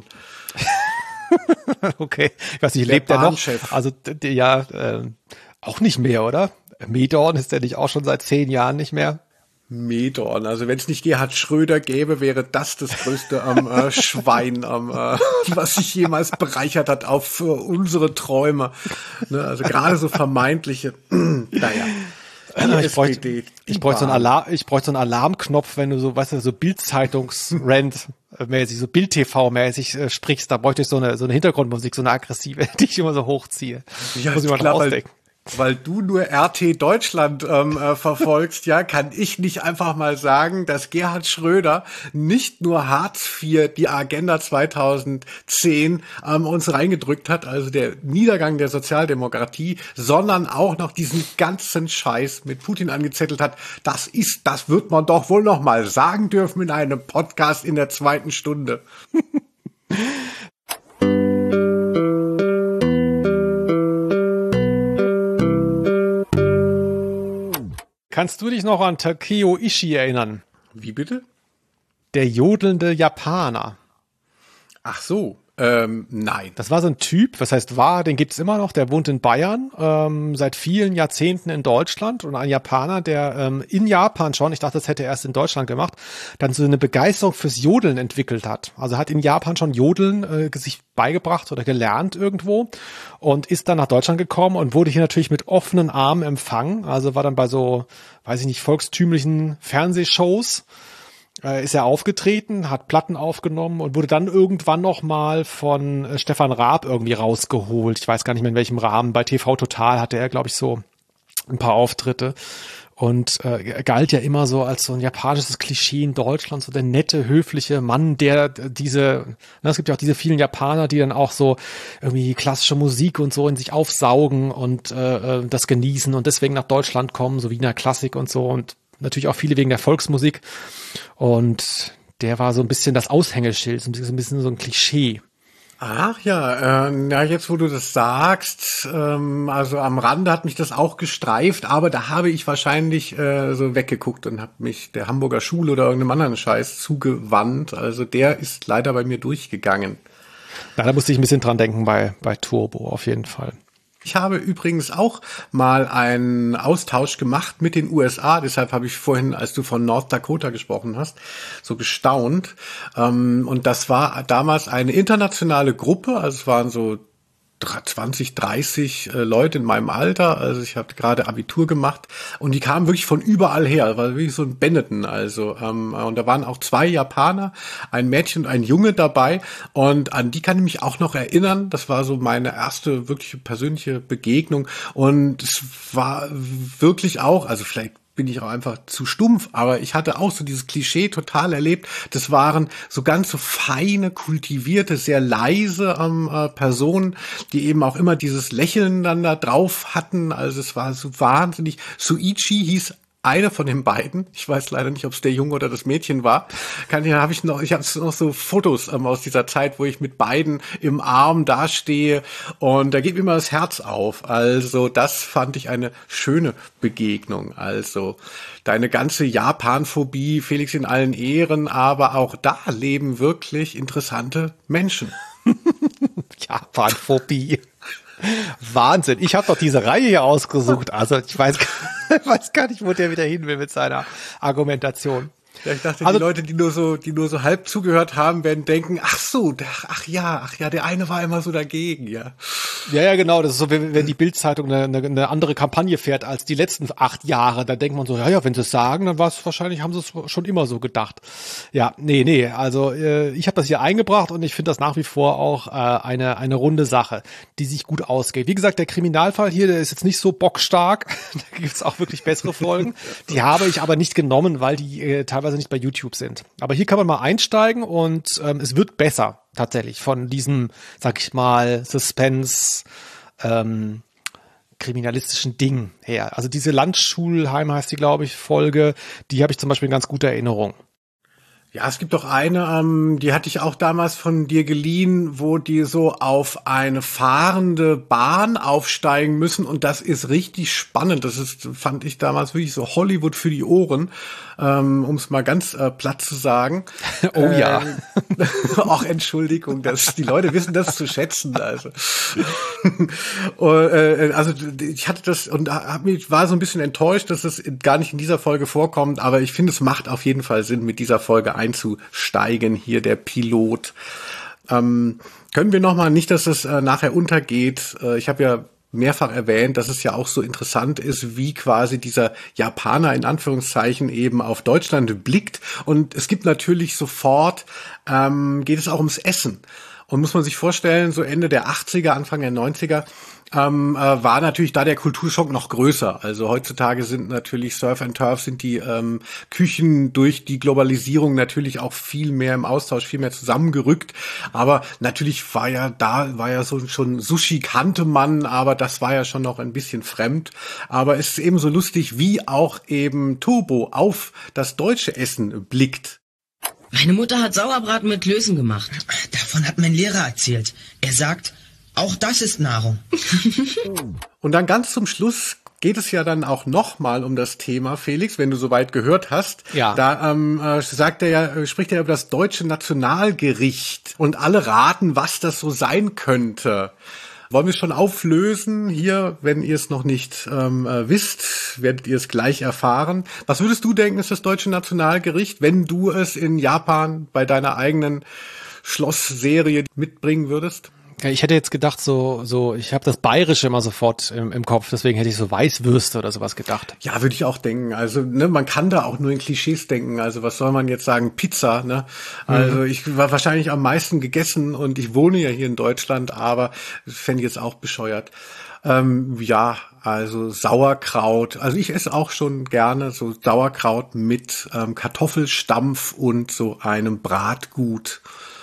Okay, ich weiß nicht, lebt der noch? Also ja, auch nicht mehr, oder? Medorn ist der nicht auch schon seit 10 Jahren nicht mehr? Medorn, also wenn es nicht Gerhard Schröder gäbe, wäre das größte Schwein, was sich jemals bereichert hat auf unsere Träume. Ne, also gerade so vermeintliche, naja. Ich bräuchte so einen Alarmknopf, wenn du so, weißt du, so Bild-Zeitungs-Rant-mäßig, so Bild-TV-mäßig sprichst, da bräuchte ich so eine Hintergrundmusik, so eine aggressive, die ich immer so hochziehe. Ja, muss ich mal ausdenken. Weil du nur RT Deutschland verfolgst, ja, kann ich nicht einfach mal sagen, dass Gerhard Schröder nicht nur Hartz IV, die Agenda 2010 uns reingedrückt hat, also der Niedergang der Sozialdemokratie, sondern auch noch diesen ganzen Scheiß mit Putin angezettelt hat. Das wird man doch wohl noch mal sagen dürfen in einem Podcast in der 2. Stunde. Kannst du dich noch an Takeo Ishii erinnern? Wie bitte? Der jodelnde Japaner. Ach so, nein. Das war so ein Typ, den gibt's immer noch, der wohnt in Bayern, seit vielen Jahrzehnten in Deutschland und ein Japaner, der in Japan schon, ich dachte, das hätte er erst in Deutschland gemacht, dann so eine Begeisterung fürs Jodeln entwickelt hat. Also hat in Japan schon Jodeln sich beigebracht oder gelernt irgendwo und ist dann nach Deutschland gekommen und wurde hier natürlich mit offenen Armen empfangen. Also war dann bei so, weiß ich nicht, volkstümlichen Fernsehshows ist er aufgetreten, hat Platten aufgenommen und wurde dann irgendwann noch mal von Stefan Raab irgendwie rausgeholt. Ich weiß gar nicht mehr in welchem Rahmen. Bei TV Total hatte er, glaube ich, so ein paar Auftritte und galt ja immer so als so ein japanisches Klischee in Deutschland, so der nette, höfliche Mann, der es gibt ja auch diese vielen Japaner, die dann auch so irgendwie klassische Musik und so in sich aufsaugen und das genießen und deswegen nach Deutschland kommen, so Wiener Klassik und so und natürlich auch viele wegen der Volksmusik. Und der war so ein bisschen das Aushängeschild, so ein bisschen so ein Klischee. Ach ja, jetzt wo du das sagst, also am Rande hat mich das auch gestreift, aber da habe ich wahrscheinlich so weggeguckt und habe mich der Hamburger Schule oder irgendeinem anderen Scheiß zugewandt. Also der ist leider bei mir durchgegangen. Na, da musste ich ein bisschen dran denken bei Turbo auf jeden Fall. Ich habe übrigens auch mal einen Austausch gemacht mit den USA, deshalb habe ich vorhin, als du von North Dakota gesprochen hast, so gestaunt. Und das war damals eine internationale Gruppe, also es waren so 20, 30 Leute in meinem Alter, also ich habe gerade Abitur gemacht und die kamen wirklich von überall her, das war wirklich so ein Benetton, also und da waren auch 2 Japaner, ein Mädchen und ein Junge dabei und an die kann ich mich auch noch erinnern, das war so meine erste wirkliche persönliche Begegnung und es war wirklich auch, also vielleicht bin ich auch einfach zu stumpf, aber ich hatte auch so dieses Klischee total erlebt. Das waren so ganz so feine, kultivierte, sehr leise Personen, die eben auch immer dieses Lächeln dann da drauf hatten. Also es war so wahnsinnig. Suichi hieß eine von den beiden. Ich weiß leider nicht, ob es der Junge oder das Mädchen war. Ich habe noch so Fotos aus dieser Zeit, wo ich mit beiden im Arm dastehe und da geht mir immer das Herz auf. Also das fand ich eine schöne Begegnung. Also deine ganze Japan-Phobie, Felix, in allen Ehren, aber auch da leben wirklich interessante Menschen. Japan-Phobie. Wahnsinn. Ich habe doch diese Reihe hier ausgesucht. Also ich weiß gar nicht, wo der wieder hin will mit seiner Argumentation. Ja, ich dachte, die Leute, die nur so halb zugehört haben, werden denken, ach ja, der eine war immer so dagegen, ja. Ja, genau, das ist so, wenn die Bild-Zeitung eine andere Kampagne fährt als die letzten 8 Jahre, dann denkt man so, ja, wenn sie es sagen, dann haben sie es schon immer so gedacht. Ja, nee, also ich habe das hier eingebracht und ich finde das nach wie vor auch eine runde Sache, die sich gut ausgeht. Wie gesagt, der Kriminalfall hier, der ist jetzt nicht so bockstark, da gibt's auch wirklich bessere Folgen. Die habe ich aber nicht genommen, weil die teilweise nicht bei YouTube sind. Aber hier kann man mal einsteigen und es wird besser tatsächlich von diesem, sag ich mal, Suspense kriminalistischen Ding her. Also diese Landschulheim heißt die, glaube ich, Folge, die habe ich zum Beispiel in ganz guter Erinnerung. Ja, es gibt doch eine, die hatte ich auch damals von dir geliehen, wo die so auf eine fahrende Bahn aufsteigen müssen und das ist richtig spannend. Das fand ich damals wirklich so Hollywood für die Ohren. um es mal ganz platt zu sagen. Oh ja. Auch Entschuldigung, die Leute wissen das zu schätzen. Also ich hatte das und war so ein bisschen enttäuscht, dass es gar nicht in dieser Folge vorkommt, aber ich finde, es macht auf jeden Fall Sinn, mit dieser Folge einzusteigen, hier der Pilot. Können wir nochmal, nicht, dass es nachher untergeht, ich habe ja mehrfach erwähnt, dass es ja auch so interessant ist, wie quasi dieser Japaner in Anführungszeichen eben auf Deutschland blickt. Und es gibt natürlich sofort, geht es auch ums Essen. Und muss man sich vorstellen, so Ende der 80er, Anfang der 90er, war natürlich da der Kulturschock noch größer. Also heutzutage sind natürlich Surf and Turf, sind die Küchen durch die Globalisierung natürlich auch viel mehr im Austausch, viel mehr zusammengerückt. Aber natürlich war ja so schon Sushi kannte man, aber das war ja schon noch ein bisschen fremd. Aber es ist eben so lustig, wie auch eben Turbo auf das deutsche Essen blickt. Meine Mutter hat Sauerbraten mit Klößen gemacht. Davon hat mein Lehrer erzählt. Er sagt, auch das ist Nahrung. Und dann ganz zum Schluss geht es ja dann auch nochmal um das Thema, Felix, wenn du soweit gehört hast. Ja. Da spricht er über das deutsche Nationalgericht und alle raten, was das so sein könnte. Wollen wir es schon auflösen hier, wenn ihr es noch nicht wisst, werdet ihr es gleich erfahren. Was würdest du denken, ist das deutsche Nationalgericht, wenn du es in Japan bei deiner eigenen Schlossserie mitbringen würdest? Ich hätte jetzt gedacht, ich habe das Bayerische immer sofort im Kopf, deswegen hätte ich so Weißwürste oder sowas gedacht. Ja, würde ich auch denken. Also, man kann da auch nur in Klischees denken. Also, was soll man jetzt sagen? Pizza, ne? Also, ich war wahrscheinlich am meisten gegessen und ich wohne ja hier in Deutschland, aber fände ich jetzt auch bescheuert. Ja, also Sauerkraut. Also, ich esse auch schon gerne so Sauerkraut mit Kartoffelstampf und so einem Bratgut.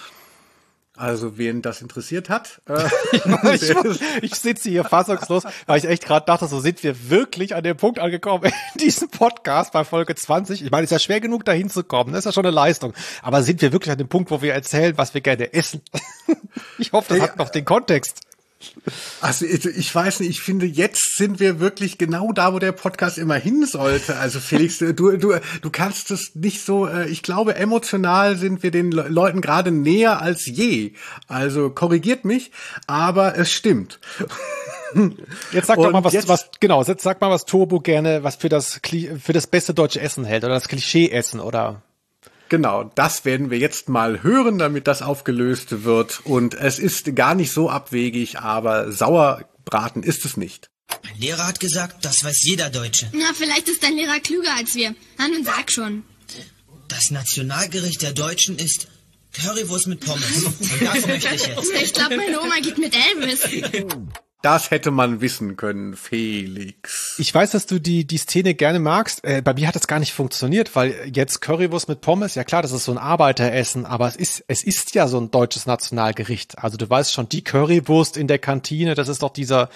Also, wen das interessiert hat. Ich sitze hier fassungslos, weil ich echt gerade dachte, so sind wir wirklich an dem Punkt angekommen in diesem Podcast bei Folge 20. Ich meine, es ist ja schwer genug, da hinzukommen. Das ist ja schon eine Leistung. Aber sind wir wirklich an dem Punkt, wo wir erzählen, was wir gerne essen? Ich hoffe, das hat noch den Kontext. Also ich weiß nicht, ich finde, jetzt sind wir wirklich genau da, wo der Podcast immer hin sollte. Also Felix, du kannst es nicht so, ich glaube, emotional sind wir den Leuten gerade näher als je. Also korrigiert mich, aber es stimmt. Jetzt sag doch mal, sag mal, was Turbo gerne, was für das beste deutsche Essen hält oder das Klischee-Essen oder... Genau, das werden wir jetzt mal hören, damit das aufgelöst wird. Und es ist gar nicht so abwegig, aber Sauerbraten ist es nicht. Mein Lehrer hat gesagt, das weiß jeder Deutsche. Na, vielleicht ist dein Lehrer klüger als wir. Na, nun sag schon. Das Nationalgericht der Deutschen ist Currywurst mit Pommes. Und das möchte ich jetzt. Ich glaube, meine Oma geht mit Elvis. Das hätte man wissen können, Felix. Ich weiß, dass du die Szene gerne magst. Bei mir hat das gar nicht funktioniert, weil jetzt Currywurst mit Pommes, ja klar, das ist so ein Arbeiteressen, aber es ist ja so ein deutsches Nationalgericht. Also du weißt schon, die Currywurst in der Kantine, das ist doch dieser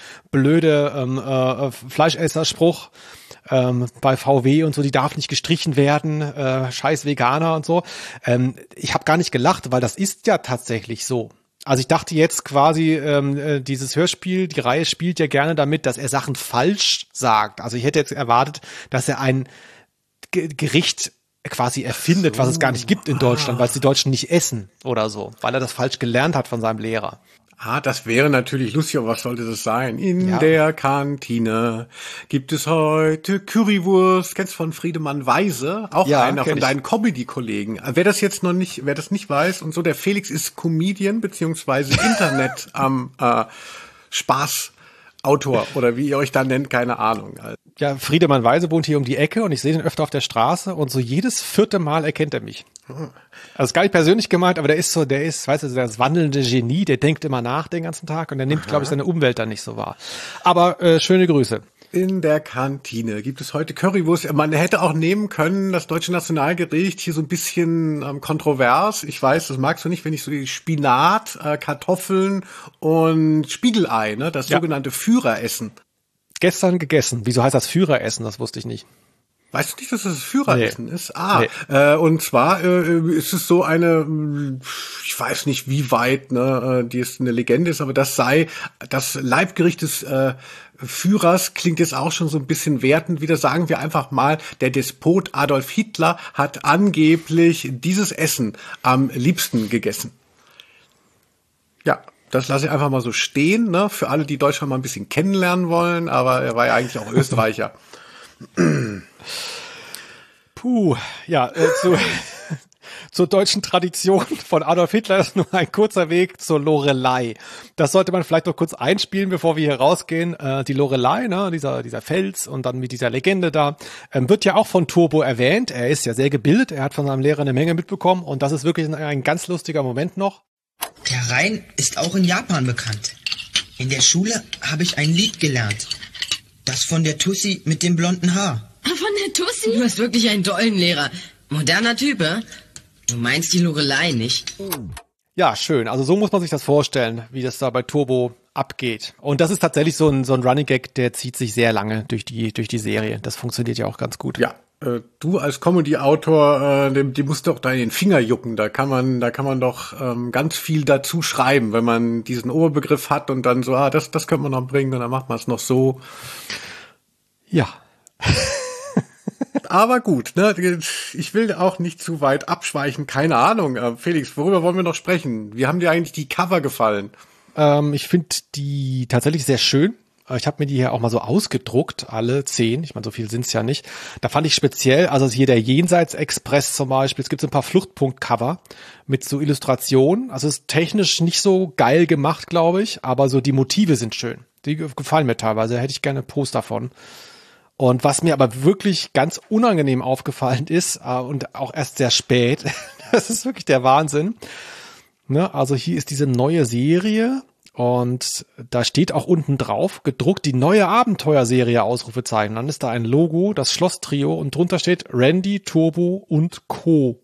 blöde Fleischesserspruch bei VW und so, die darf nicht gestrichen werden, scheiß Veganer und so. Ich habe gar nicht gelacht, weil das ist ja tatsächlich so. Also ich dachte jetzt quasi, dieses Hörspiel, die Reihe spielt ja gerne damit, dass er Sachen falsch sagt. Also ich hätte jetzt erwartet, dass er ein Gericht quasi erfindet, was es gar nicht gibt in Deutschland, weil es die Deutschen nicht essen oder so, weil er das falsch gelernt hat von seinem Lehrer. Das wäre natürlich lustig, aber was sollte das sein? In der Kantine gibt es heute Currywurst. Kennst du von Friedemann Weise? Auch einer von deinen Comedy-Kollegen. Wer das nicht weiß und so, der Felix ist Comedian beziehungsweise Internet am Spaßautor oder wie ihr euch da nennt, keine Ahnung. Ja, Friedemann Weise wohnt hier um die Ecke und ich sehe den öfter auf der Straße und so jedes 4. Mal erkennt er mich. Also ist gar nicht persönlich gemeint, aber der ist, weißt du, das wandelnde Genie, der denkt immer nach den ganzen Tag und der nimmt, glaube ich, seine Umwelt dann nicht so wahr. Aber schöne Grüße. In der Kantine gibt es heute Currywurst. Man hätte auch nehmen können, das deutsche Nationalgericht, hier so ein bisschen kontrovers. Ich weiß, das magst du nicht, wenn ich so die Spinat, Kartoffeln und Spiegelei, ne, das sogenannte Führeressen. Gestern gegessen. Wieso heißt das Führeressen? Das wusste ich nicht. Weißt du nicht, dass das Führeressen ist? Und zwar ist es so eine, ich weiß nicht wie weit, ne, die ist eine Legende ist, aber das sei das Leibgericht des Führers klingt jetzt auch schon so ein bisschen wertend wieder. Sagen wir einfach mal, der Despot Adolf Hitler hat angeblich dieses Essen am liebsten gegessen. Ja, das lasse ich einfach mal so stehen, ne? Für alle, die Deutschland mal ein bisschen kennenlernen wollen, aber er war ja eigentlich auch Österreicher. Puh, ja, zur deutschen Tradition von Adolf Hitler ist nur ein kurzer Weg zur Lorelei. Das sollte man vielleicht noch kurz einspielen, bevor wir hier rausgehen. Die Lorelei, ne, dieser Fels und dann mit dieser Legende da, wird ja auch von Turbo erwähnt. Er ist ja sehr gebildet, er hat von seinem Lehrer eine Menge mitbekommen und das ist wirklich ein ganz lustiger Moment noch. Der Rhein ist auch in Japan bekannt. In der Schule habe ich ein Lied gelernt. Das von der Tussi mit dem blonden Haar. Von der Tussi? Du hast wirklich einen tollen Lehrer. Moderner Typ, eh? Du meinst die Lorelei nicht? Ja, schön. Also so muss man sich das vorstellen, wie das da bei Turbo abgeht. Und das ist tatsächlich so ein Running Gag, der zieht sich sehr lange durch die Serie. Das funktioniert ja auch ganz gut. Ja, du als Comedy-Autor, die musst doch da in den Finger jucken. Da kann man doch ganz viel dazu schreiben, wenn man diesen Oberbegriff hat und dann so, das könnte man noch bringen und dann macht man es noch so. Ja. Aber gut, ne, ich will auch nicht zu weit abschweichen, keine Ahnung. Felix, worüber wollen wir noch sprechen? Wie haben dir eigentlich die Cover gefallen? Ich finde die tatsächlich sehr schön. Ich habe mir die hier auch mal so ausgedruckt, alle 10. Ich meine, so viel sind's ja nicht. Da fand ich speziell, also hier der Jenseits-Express zum Beispiel, es gibt so ein paar Fluchtpunkt-Cover mit so Illustrationen. Also es ist technisch nicht so geil gemacht, glaube ich, aber so die Motive sind schön. Die gefallen mir teilweise, da hätte ich gerne Poster von. Und was mir aber wirklich ganz unangenehm aufgefallen ist, und auch erst sehr spät, das ist wirklich der Wahnsinn. Ne? Also hier ist diese neue Serie und da steht auch unten drauf, gedruckt, die neue Abenteuerserie, Ausrufezeichen. Dann ist da ein Logo, das Schloss-Trio und drunter steht Randy, Turbo und Co.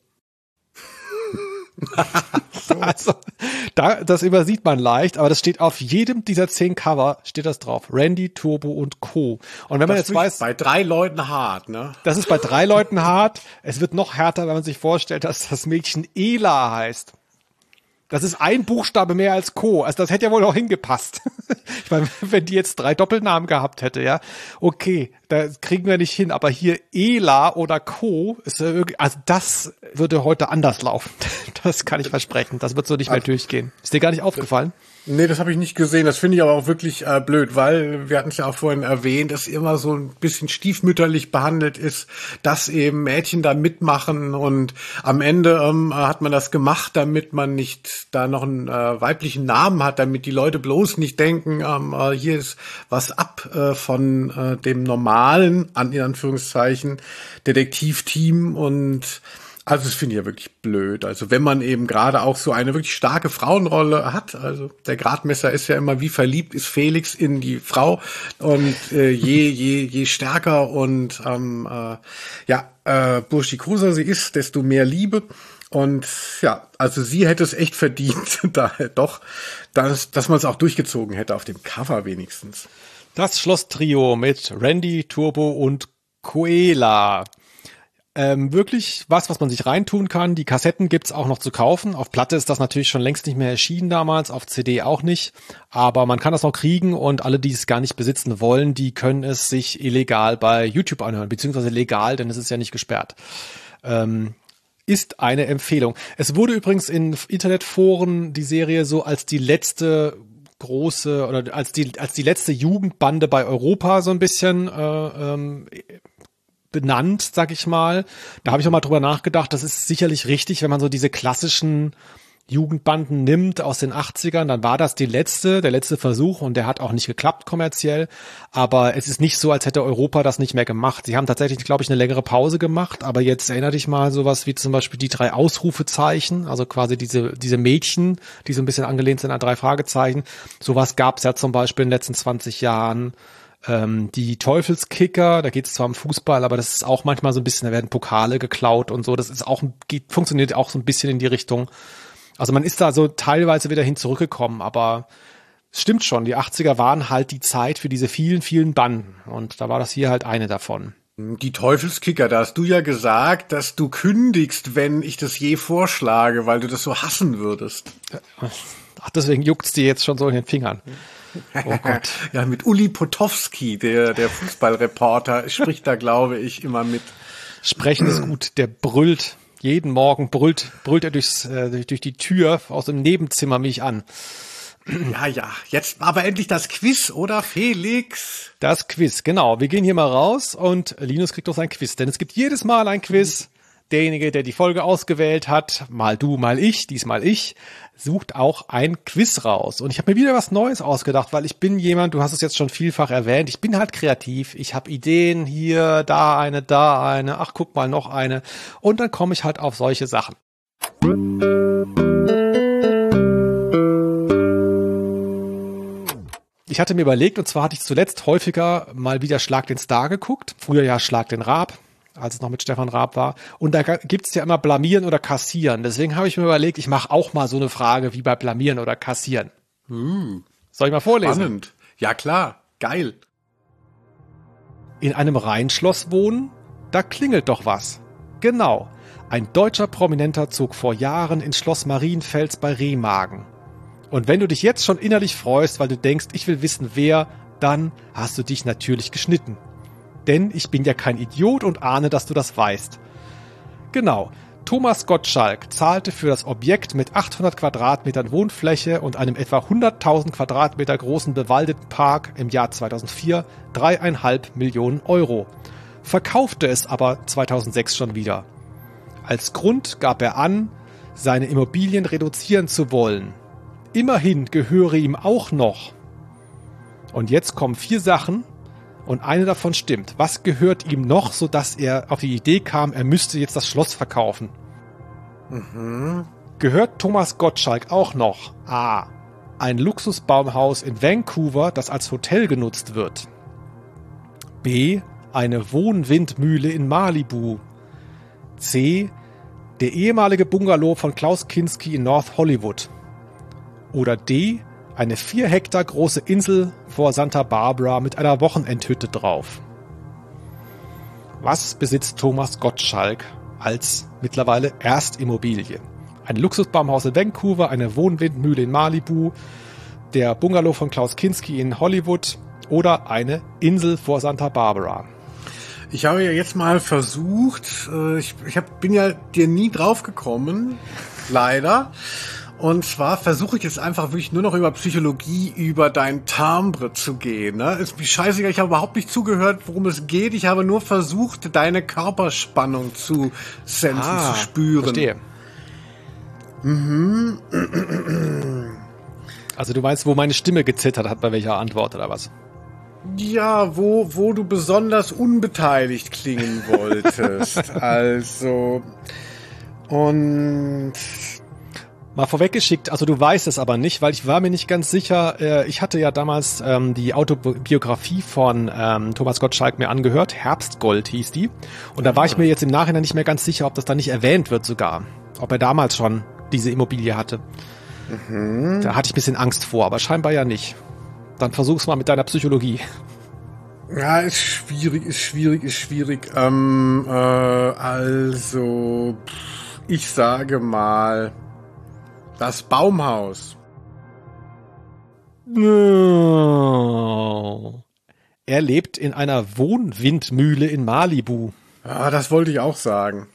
Also, das übersieht man leicht, aber das steht auf jedem dieser 10 Cover, steht das drauf. Randy, Turbo und Co. Und wenn man jetzt weiß, bei 3 Leuten hart, ne? Das ist bei 3 Leuten hart. Es wird noch härter, wenn man sich vorstellt, dass das Mädchen Ela heißt. Das ist ein Buchstabe mehr als Co. Also das hätte ja wohl auch hingepasst. Ich meine, wenn die jetzt 3 Doppelnamen gehabt hätte, ja, okay, da kriegen wir nicht hin. Aber hier Ela oder Co. ist irgendwie, also das würde heute anders laufen. Das kann ich versprechen. Das wird so nicht mehr durchgehen. Ist dir gar nicht aufgefallen? Nee, das habe ich nicht gesehen. Das finde ich aber auch wirklich blöd, weil wir hatten es ja auch vorhin erwähnt, dass immer so ein bisschen stiefmütterlich behandelt ist, dass eben Mädchen da mitmachen und am Ende hat man das gemacht, damit man nicht da noch einen weiblichen Namen hat, damit die Leute bloß nicht denken, hier ist was ab von dem normalen, in Anführungszeichen, Detektivteam und also das finde ich ja wirklich blöd. Also wenn man eben gerade auch so eine wirklich starke Frauenrolle hat, also der Gradmesser ist ja immer, wie verliebt ist Felix in die Frau und je stärker und burschikoser sie ist, desto mehr Liebe. Und ja, also sie hätte es echt verdient, daher doch, dass man es auch durchgezogen hätte auf dem Cover wenigstens. Das Schloss-Trio mit Randy, Turbo und Coela. Wirklich was man sich reintun kann. Die Kassetten gibt's auch noch zu kaufen. Auf Platte ist das natürlich schon längst nicht mehr erschienen damals, auf CD auch nicht. Aber man kann das noch kriegen und alle, die es gar nicht besitzen wollen, die können es sich illegal bei YouTube anhören, beziehungsweise legal, denn es ist ja nicht gesperrt. Ist eine Empfehlung. Es wurde übrigens in Internetforen die Serie so als die letzte große oder als die letzte Jugendbande bei Europa so ein bisschen benannt, sag ich mal. Da habe ich auch mal drüber nachgedacht, das ist sicherlich richtig, wenn man so diese klassischen Jugendbanden nimmt aus den 80ern, dann war das der letzte Versuch und der hat auch nicht geklappt kommerziell, aber es ist nicht so, als hätte Europa das nicht mehr gemacht. Sie haben tatsächlich, glaube ich, eine längere Pause gemacht, aber jetzt erinnere dich mal sowas wie zum Beispiel die 3 Ausrufezeichen, also quasi diese Mädchen, die so ein bisschen angelehnt sind an 3 Fragezeichen. Sowas gab es ja zum Beispiel in den letzten 20 Jahren. Die Teufelskicker, da geht es zwar um Fußball, aber das ist auch manchmal so ein bisschen, da werden Pokale geklaut und so, das ist auch, funktioniert auch so ein bisschen in die Richtung. Also man ist da so teilweise wieder hin zurückgekommen, aber es stimmt schon, die 80er waren halt die Zeit für diese vielen, vielen Banden und da war das hier halt eine davon. Die Teufelskicker, da hast du ja gesagt, dass du kündigst, wenn ich das je vorschlage, weil du das so hassen würdest. Ach, deswegen juckt's dir jetzt schon so in den Fingern. Oh Gott. Ja, mit Uli Potowski, der Fußballreporter, spricht da, glaube ich, immer mit. Sprechen ist gut, der brüllt. Jeden Morgen brüllt er durch die Tür aus dem Nebenzimmer mich an. Ja, jetzt aber endlich das Quiz, oder Felix? Das Quiz, genau. Wir gehen hier mal raus und Linus kriegt doch sein Quiz, denn es gibt jedes Mal ein Quiz. Derjenige, der die Folge ausgewählt hat, mal du, mal ich, diesmal ich, sucht auch ein Quiz raus. Und ich habe mir wieder was Neues ausgedacht, weil ich bin jemand, du hast es jetzt schon vielfach erwähnt, ich bin halt kreativ, ich habe Ideen, hier, da eine, ach guck mal, noch eine. Und dann komme ich halt auf solche Sachen. Ich hatte mir überlegt, und zwar hatte ich zuletzt häufiger mal wieder Schlag den Star geguckt, früher ja Schlag den Raab, als es noch mit Stefan Raab war. Und da gibt's ja immer Blamieren oder Kassieren. Deswegen habe ich mir überlegt, ich mache auch mal so eine Frage wie bei Blamieren oder Kassieren. Soll ich mal vorlesen? Spannend. Ja klar, geil. In einem Rheinschloss wohnen? Da klingelt doch was. Genau. Ein deutscher Prominenter zog vor Jahren ins Schloss Marienfels bei Remagen. Und wenn du dich jetzt schon innerlich freust, weil du denkst, ich will wissen wer, dann hast du dich natürlich geschnitten. Denn ich bin ja kein Idiot und ahne, dass du das weißt. Genau, Thomas Gottschalk zahlte für das Objekt mit 800 Quadratmetern Wohnfläche und einem etwa 100.000 Quadratmeter großen bewaldeten Park im Jahr 2004 3,5 Millionen Euro, verkaufte es aber 2006 schon wieder. Als Grund gab er an, seine Immobilien reduzieren zu wollen. Immerhin gehöre ihm auch noch. Und jetzt kommen 4 Sachen, und eine davon stimmt. Was gehört ihm noch, sodass er auf die Idee kam, er müsste jetzt das Schloss verkaufen? Gehört Thomas Gottschalk auch noch A. ein Luxusbaumhaus in Vancouver, das als Hotel genutzt wird? B. eine Wohnwindmühle in Malibu? C. der ehemalige Bungalow von Klaus Kinski in North Hollywood? Oder D. eine 4 Hektar große Insel vor Santa Barbara mit einer Wochenendhütte drauf? Was besitzt Thomas Gottschalk als mittlerweile Erstimmobilie? Ein Luxusbaumhaus in Vancouver, eine Wohnwindmühle in Malibu, der Bungalow von Klaus Kinski in Hollywood oder eine Insel vor Santa Barbara? Ich habe ja jetzt mal versucht, bin ja dir nie drauf gekommen, leider. Und zwar versuche ich jetzt einfach wirklich nur noch über Psychologie, über dein Timbre zu gehen. Ne? Ist wie scheißegal, ich habe überhaupt nicht zugehört, worum es geht. Ich habe nur versucht, deine Körperspannung zu sensen, zu spüren. Verstehe. Also du meinst, wo meine Stimme gezittert hat, bei welcher Antwort oder was? Ja, wo du besonders unbeteiligt klingen wolltest. Also, und... Mal vorweggeschickt, also du weißt es aber nicht, weil ich war mir nicht ganz sicher, ich hatte ja damals die Autobiografie von Thomas Gottschalk mir angehört, Herbstgold hieß die, und da war ich mir jetzt im Nachhinein nicht mehr ganz sicher, ob das da nicht erwähnt wird sogar, ob er damals schon diese Immobilie hatte. Da hatte ich ein bisschen Angst vor, aber scheinbar ja nicht. Dann versuch's mal mit deiner Psychologie. Ja, ist schwierig. Also, ich sage mal... Das Baumhaus. Er lebt in einer Wohnwindmühle in Malibu. Ja, das wollte ich auch sagen.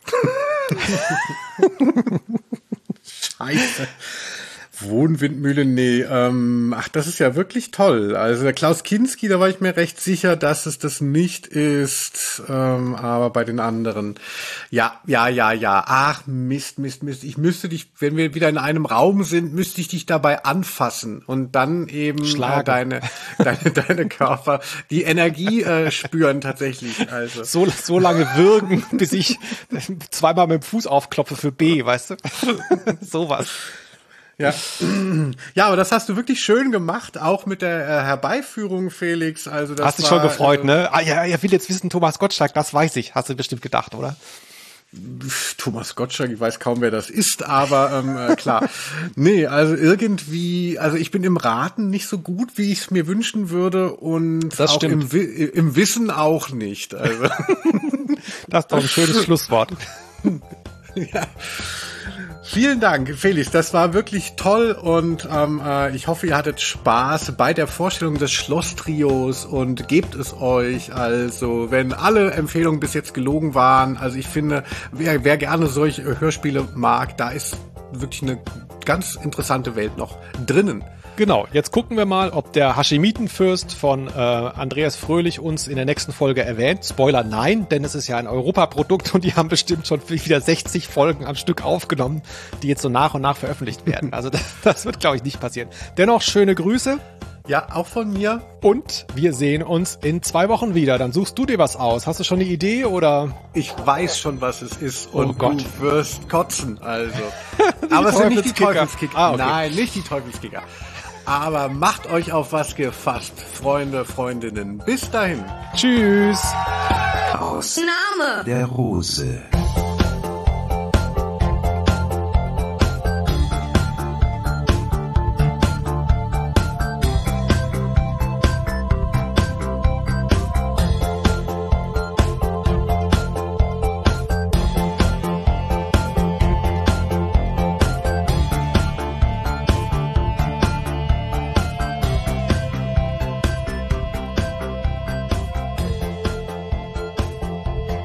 Scheiße. Wohnwindmühle, nee. Das ist ja wirklich toll. Also der Klaus Kinski, da war ich mir recht sicher, dass es das nicht ist. Aber bei den anderen. Ja. Ach, Mist. Ich müsste dich, wenn wir wieder in einem Raum sind, müsste ich dich dabei anfassen und dann eben deine Körper, die Energie spüren tatsächlich. Also so lange würgen, bis ich zweimal mit dem Fuß aufklopfe für B, weißt du? Sowas. Ja. Ja, aber das hast du wirklich schön gemacht, auch mit der Herbeiführung, Felix. Also das hast dich schon gefreut, ne? Ah ja, er will jetzt wissen, Thomas Gottschalk, das weiß ich. Hast du bestimmt gedacht, oder? Thomas Gottschalk, ich weiß kaum, wer das ist, aber klar. Nee, also irgendwie, also ich bin im Raten nicht so gut, wie ich es mir wünschen würde, und das auch im Wissen auch nicht. Also. Das ist doch ein schönes Schlusswort. Ja. Vielen Dank, Felix. Das war wirklich toll und ich hoffe, ihr hattet Spaß bei der Vorstellung des Schloss-Trios und gebt es euch. Also, wenn alle Empfehlungen bis jetzt gelogen waren, also ich finde, wer gerne solche Hörspiele mag, da ist wirklich eine ganz interessante Welt noch drinnen. Genau, jetzt gucken wir mal, ob der Haschimitenfürst von Andreas Fröhlich uns in der nächsten Folge erwähnt. Spoiler, nein, denn es ist ja ein Europaprodukt und die haben bestimmt schon wieder 60 Folgen am Stück aufgenommen, die jetzt so nach und nach veröffentlicht werden. Also das wird, glaube ich, nicht passieren. Dennoch schöne Grüße. Ja, auch von mir. Und wir sehen uns in 2 Wochen wieder. Dann suchst du dir was aus. Hast du schon eine Idee oder? Ich weiß schon, was es ist und Gott. Du wirst kotzen, also. Aber es sind nicht die Teufelskicker. Ah, okay. Nein, nicht die Teufelskicker. Aber macht euch auf was gefasst, Freunde, Freundinnen. Bis dahin. Tschüss. Aus Name der Rose.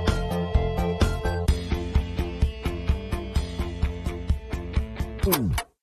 Boom.